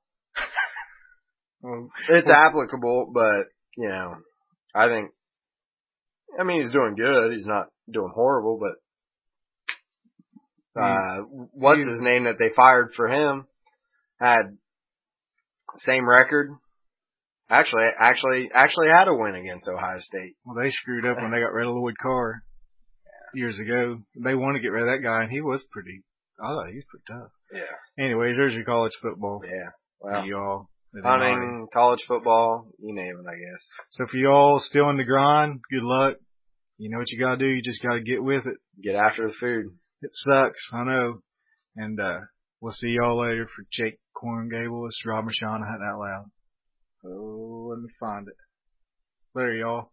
Well, it's applicable, but, you know, I think, I mean, he's doing good. He's not doing horrible, but, uh, what's his name that they fired for him had same record. Actually, actually, actually had a win against Ohio State. Well, they screwed up when they got rid of Lloyd Carr years ago. They wanted to get rid of that guy, and he was pretty, I thought he was pretty tough. Yeah. Anyways, there's your college football. Yeah. Well. Y'all. Hunting, college football, you name it, I guess. So for y'all still in the grind, good luck. You know what you gotta do, you just gotta get with it. Get after the food. It sucks, I know. And, uh, we'll see y'all later. For Jake Corngable, it's Rob Marchand, Hunting Out Loud. Oh, let me find it. Later, y'all.